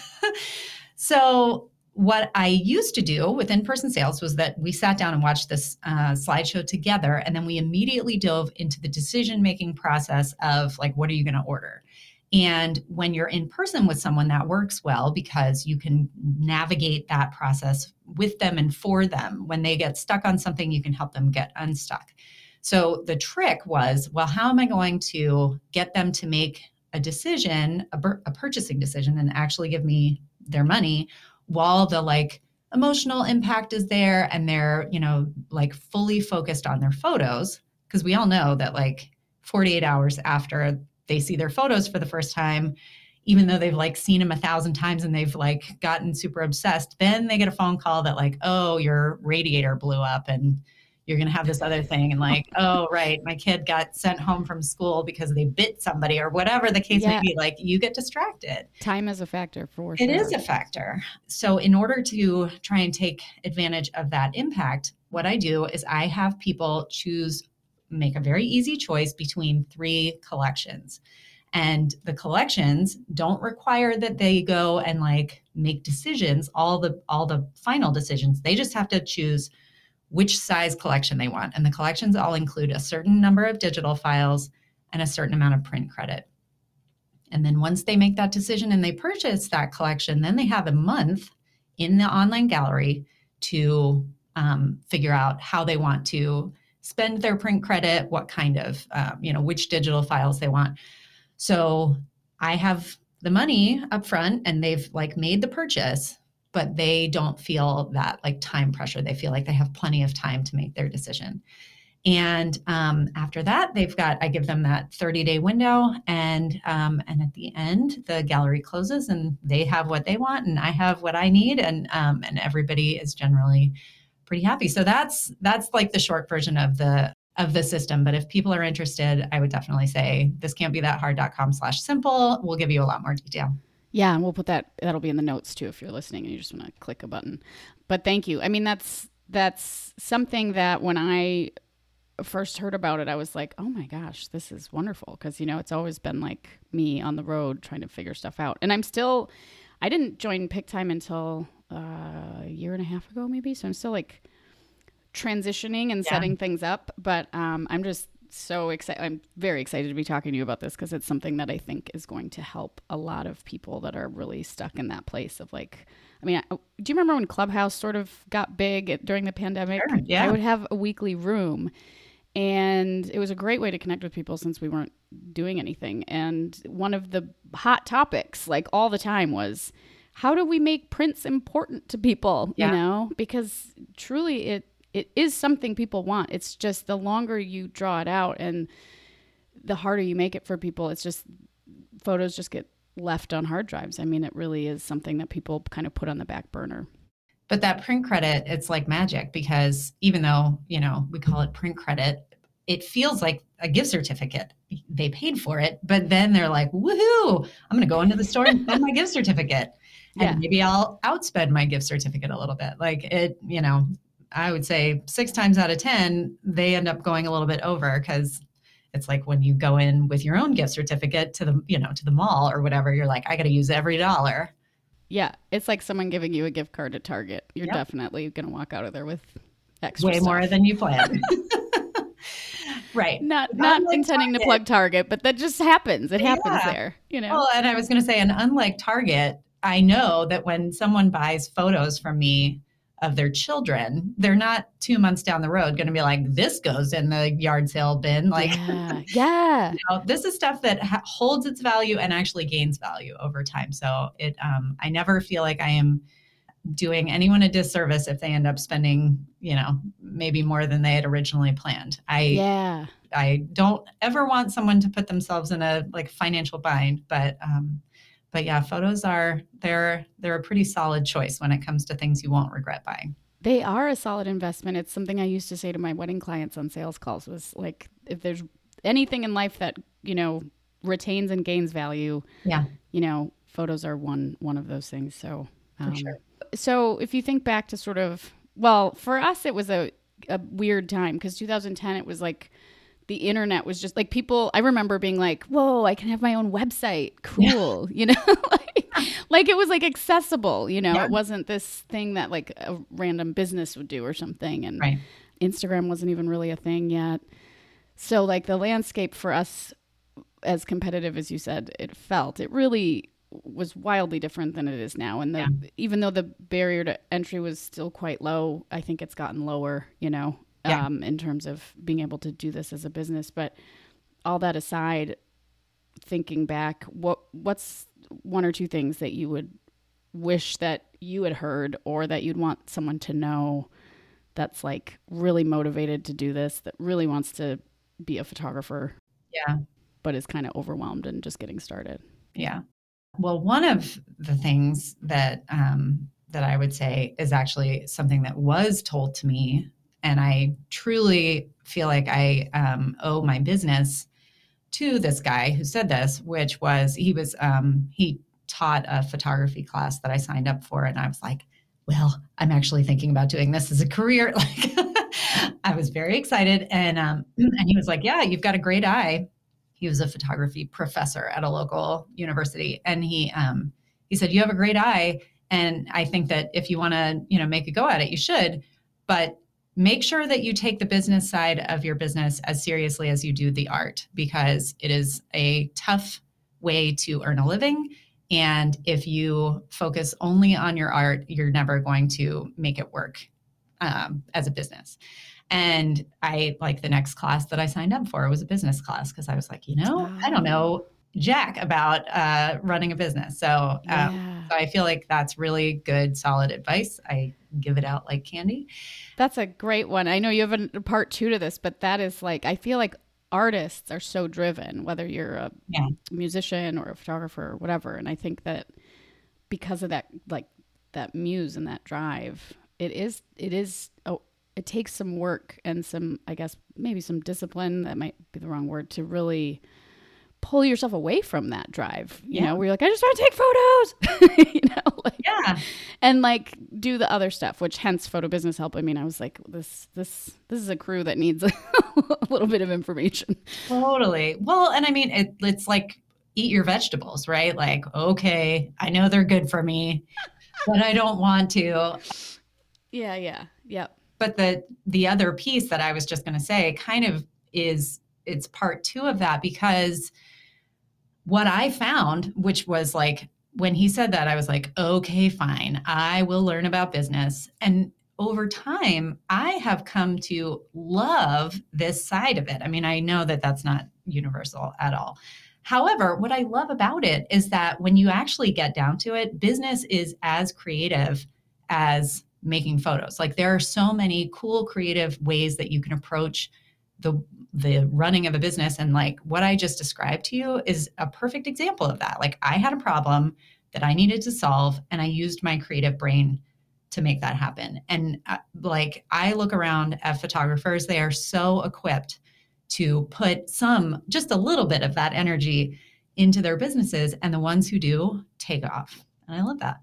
so what I used to do with in-person sales was that we sat down and watched this uh, slideshow together, and then we immediately dove into the decision-making process of like, what are you going to order? And when you're in person with someone, that works well because you can navigate that process with them and for them. When they get stuck on something, you can help them get unstuck. So the trick was, well, how am I going to get them to make a decision, a, a purchasing decision, and actually give me their money while the like emotional impact is there and they're, you know, like fully focused on their photos? Because we all know that like forty-eight hours after they see their photos for the first time, even though they've like seen them a thousand times and they've like gotten super obsessed, then they get a phone call that like, oh, your radiator blew up and you're going to have this other thing. And like, oh, right, my kid got sent home from school because they bit somebody or whatever the case yeah. may be. Like, you get distracted. Time is a factor for sure. It is a factor. So in order to try and take advantage of that impact, what I do is I have people choose make a very easy choice between three collections. And the collections don't require that they go and like make decisions, all the all the final decisions. They just have to choose which size collection they want. And the collections all include a certain number of digital files and a certain amount of print credit. And then once they make that decision and they purchase that collection, then they have a month in the online gallery to um, figure out how they want to spend their print credit, what kind of, um, you know, which digital files they want. So I have the money up front and they've like made the purchase, but they don't feel that like time pressure. They feel like they have plenty of time to make their decision. And um, after that, they've got, I give them that thirty day window. And, um, and at the end, the gallery closes and they have what they want and I have what I need. And, um, and everybody is generally pretty happy. So that's, that's like the short version of the, of the system. But if people are interested, I would definitely say this can't be that hard.com slash simple. We'll give you a lot more detail. Yeah, and we'll put that, that'll be in the notes too if you're listening and you just want to click a button. But thank you. I mean, that's that's something that when I first heard about it, I was like, oh my gosh, this is wonderful. Because, you know, it's always been like me on the road trying to figure stuff out. And I'm still, I didn't join PickTime until uh, a year and a half ago maybe. So I'm still like transitioning and yeah. setting things up. But um, I'm just so excited. I'm very excited to be talking to you about this because it's something that I think is going to help a lot of people that are really stuck in that place of like, I mean, I, do you remember when Clubhouse sort of got big at, during the pandemic? Sure, yeah. I would have a weekly room and it was a great way to connect with people since we weren't doing anything. And one of the hot topics like all the time was, how do we make prints important to people? Yeah. You know, because truly it, It is something people want. It's just the longer you draw it out and the harder you make it for people, it's just photos just get left on hard drives. I mean, it really is something that people kind of put on the back burner. But that print credit, it's like magic because even though, you know, we call it print credit, it feels like a gift certificate. They paid for it, but then they're like, woohoo, I'm going to go into the store and spend my gift certificate. And yeah. maybe I'll outspend my gift certificate a little bit. Like it, you know, I would say six times out of ten, they end up going a little bit over because it's like when you go in with your own gift certificate to the, you know, to the mall or whatever, you're like, I got to use every dollar. Yeah. It's like someone giving you a gift card at Target. You're yep. definitely going to walk out of there with extra way stuff. more than you planned. Right. Not not unlike intending Target, to plug Target, but that just happens. It happens yeah. there, you know. Well, and I was going to say, and unlike Target, I know that when someone buys photos from me of their children, they're not two months down the road going to be like, this goes in the yard sale bin. Like, yeah, yeah. You know, this is stuff that ha- holds its value and actually gains value over time. So it, um, I never feel like I am doing anyone a disservice if they end up spending, you know, maybe more than they had originally planned. I, yeah, I don't ever want someone to put themselves in a like financial bind, but, um, But yeah, photos are, they're, they're a pretty solid choice when it comes to things you won't regret buying. They are a solid investment. It's something I used to say to my wedding clients on sales calls was like, if there's anything in life that, you know, retains and gains value, yeah, you know, photos are one, one of those things. So, um, For sure. So if you think back to sort of, well, for us, it was a, a weird time because two thousand ten, it was like, the internet was just like people, I remember being like, whoa, I can have my own website. Cool. Yeah. You know, like, like it was like accessible, you know, yeah. It wasn't this thing that like a random business would do or something. And right. Instagram wasn't even really a thing yet. So like the landscape for us, as competitive as you said, it felt, it really was wildly different than it is now. And the, yeah. even though the barrier to entry was still quite low, I think it's gotten lower, you know. Yeah. Um, in terms of being able to do this as a business. But all that aside, thinking back, what what's one or two things that you would wish that you had heard or that you'd want someone to know that's like really motivated to do this, that really wants to be a photographer, yeah, but is kind of overwhelmed and just getting started? Yeah. Well, one of the things that um, that I would say is actually something that was told to me, and I truly feel like I um, owe my business to this guy who said this, which was he was um, he taught a photography class that I signed up for, and I was like, well, I'm actually thinking about doing this as a career. Like, I was very excited, and um, and he was like, yeah, you've got a great eye. he was a photography professor at a local university. And he, um, he said, you have a great eye. And I think that if you want to, you know, make a go at it, you should, but make sure that you take the business side of your business as seriously as you do the art, because it is a tough way to earn a living. And if you focus only on your art, you're never going to make it work um, as a business. And I like the next class that I signed up for was a business class, because I was like, you know, oh. I don't know jack about uh, running a business. So, um, yeah. so I feel like that's really good, solid advice. I give it out like candy. That's a great one. I know you have a part two to this, but that is like, I feel like artists are so driven, whether you're a yeah. musician or a photographer or whatever. And I think that because of that, like that muse and that drive, it is, it is, oh, it takes some work and some, I guess, maybe some discipline, that might be the wrong word, to really pull yourself away from that drive, you yeah. know, where you're like, I just want to take photos, you know, like, yeah. and like do the other stuff, which hence Photo Business Help. I mean, I was like, this, this, this is a crew that needs a little bit of information. Totally. Well, and I mean, it, it's like, eat your vegetables, right? Like, okay, I know they're good for me, but I don't want to. Yeah. Yeah. Yep. But the, the other piece that I was just going to say kind of is, it's part two of that, because what I found, which was like, when he said that, I was like, okay, fine, I will learn about business. And over time, I have come to love this side of it. I mean, I know that that's not universal at all. However, what I love about it is that when you actually get down to it, business is as creative as making photos. Like, there are so many cool, creative ways that you can approach the the running of a business. And like what I just described to you is a perfect example of that. Like, I had a problem that I needed to solve, and I used my creative brain to make that happen. And uh, like, I look around at photographers, they are so equipped to put some, just a little bit of that energy into their businesses. And the ones who do take off. And I love that.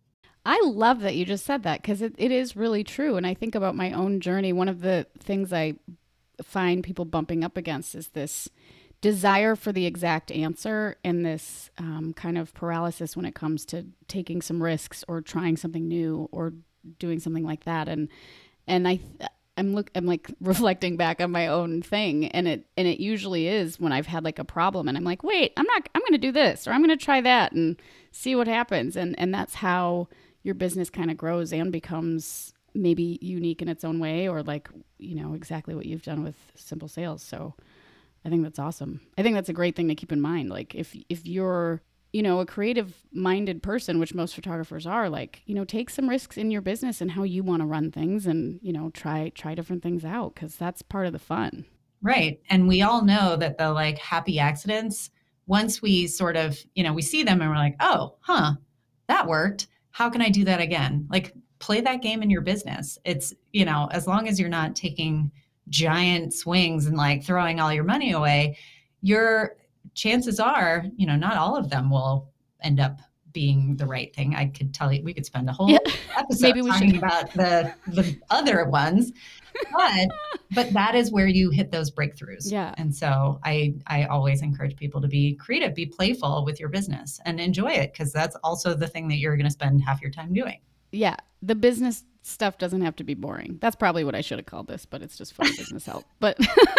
I love that you just said that, because it, it is really true. And I think about my own journey. One of the things I find people bumping up against is this desire for the exact answer, and this um, kind of paralysis when it comes to taking some risks or trying something new or doing something like that. And and I I'm look I'm like reflecting back on my own thing, and it and it usually is when I've had like a problem and I'm like, wait, I'm not I'm going to do this, or I'm going to try that and see what happens. And and that's how your business kind of grows and becomes maybe unique in its own way, or like, you know, exactly what you've done with Simple Sales. So I think that's awesome. I think that's a great thing to keep in mind. Like, if, if you're, you know, a creative minded person, which most photographers are, like, you know, take some risks in your business and how you want to run things, and, you know, try, try different things out, 'cause that's part of the fun. Right. And we all know that the like happy accidents, once we sort of, you know, we see them and we're like, oh, huh, that worked. How can I do that again? Like, play that game in your business. It's, you know, as long as you're not taking giant swings and like throwing all your money away, your chances are, you know, not all of them will end up being the right thing. I could tell you, we could spend a whole yeah. episode Maybe we talking should. about the the other ones, but but that is where you hit those breakthroughs. Yeah. And so I I always encourage people to be creative, be playful with your business, and enjoy it, because that's also the thing that you're going to spend half your time doing. Yeah. The business stuff doesn't have to be boring. That's probably what I should have called this, but it's just Photo Business Help. But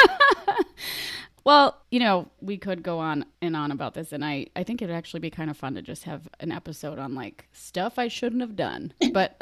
well, you know, we could go on and on about this, and I, I think it'd actually be kind of fun to just have an episode on like stuff I shouldn't have done. But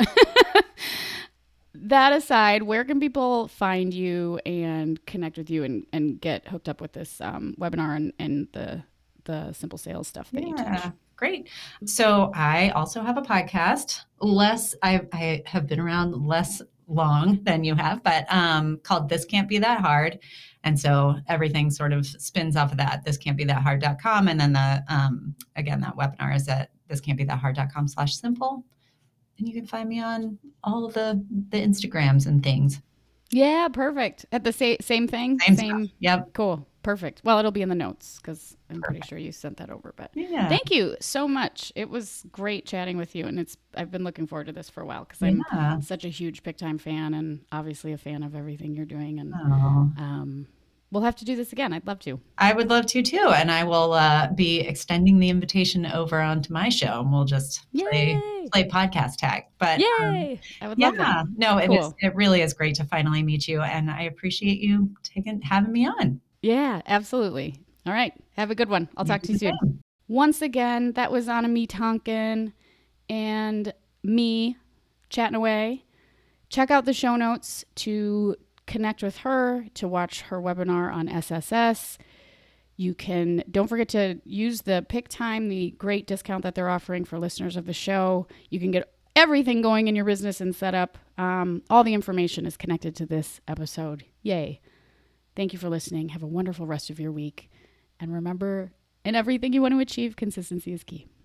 that aside, where can people find you and connect with you and, and get hooked up with this um, webinar and, and the the Simple Sales stuff that yeah. you teach? Great. So I also have a podcast. Less, I, I have been around less long than you have, but um, called This Can't Be That Hard. And so everything sort of spins off of that, this can't be that hard dot com. And then the, um, again, that webinar is at this can't be that hard dot com slash simple. And you can find me on all of the, the Instagrams and things. Yeah, perfect. At the sa- same thing? Same, same Yep. Cool. Perfect. Well, it'll be in the notes, because I'm Perfect. pretty sure you sent that over. But yeah. Thank you so much. It was great chatting with you, and it's I've been looking forward to this for a while, because I'm yeah. such a huge Pic Time fan, and obviously a fan of everything you're doing. And oh. um, we'll have to do this again. I'd love to. I would love to too. And I will uh, be extending the invitation over onto my show, and we'll just play Yay! play podcast tag. But Yay! Um, I would yeah, love that. no, it Cool. is. It really is great to finally meet you, and I appreciate you taking having me on. Yeah, absolutely. All right. Have a good one. I'll talk to you soon. Okay. Once again, that was Anna-Mee Tonkin and me chatting away. Check out the show notes to connect with her, to watch her webinar on S S S. You can, don't forget to use the Pick Time, the great discount that they're offering for listeners of the show. You can get everything going in your business and set up. Um, all the information is connected to this episode. Yay. Thank you for listening. Have a wonderful rest of your week. And remember, in everything you want to achieve, consistency is key.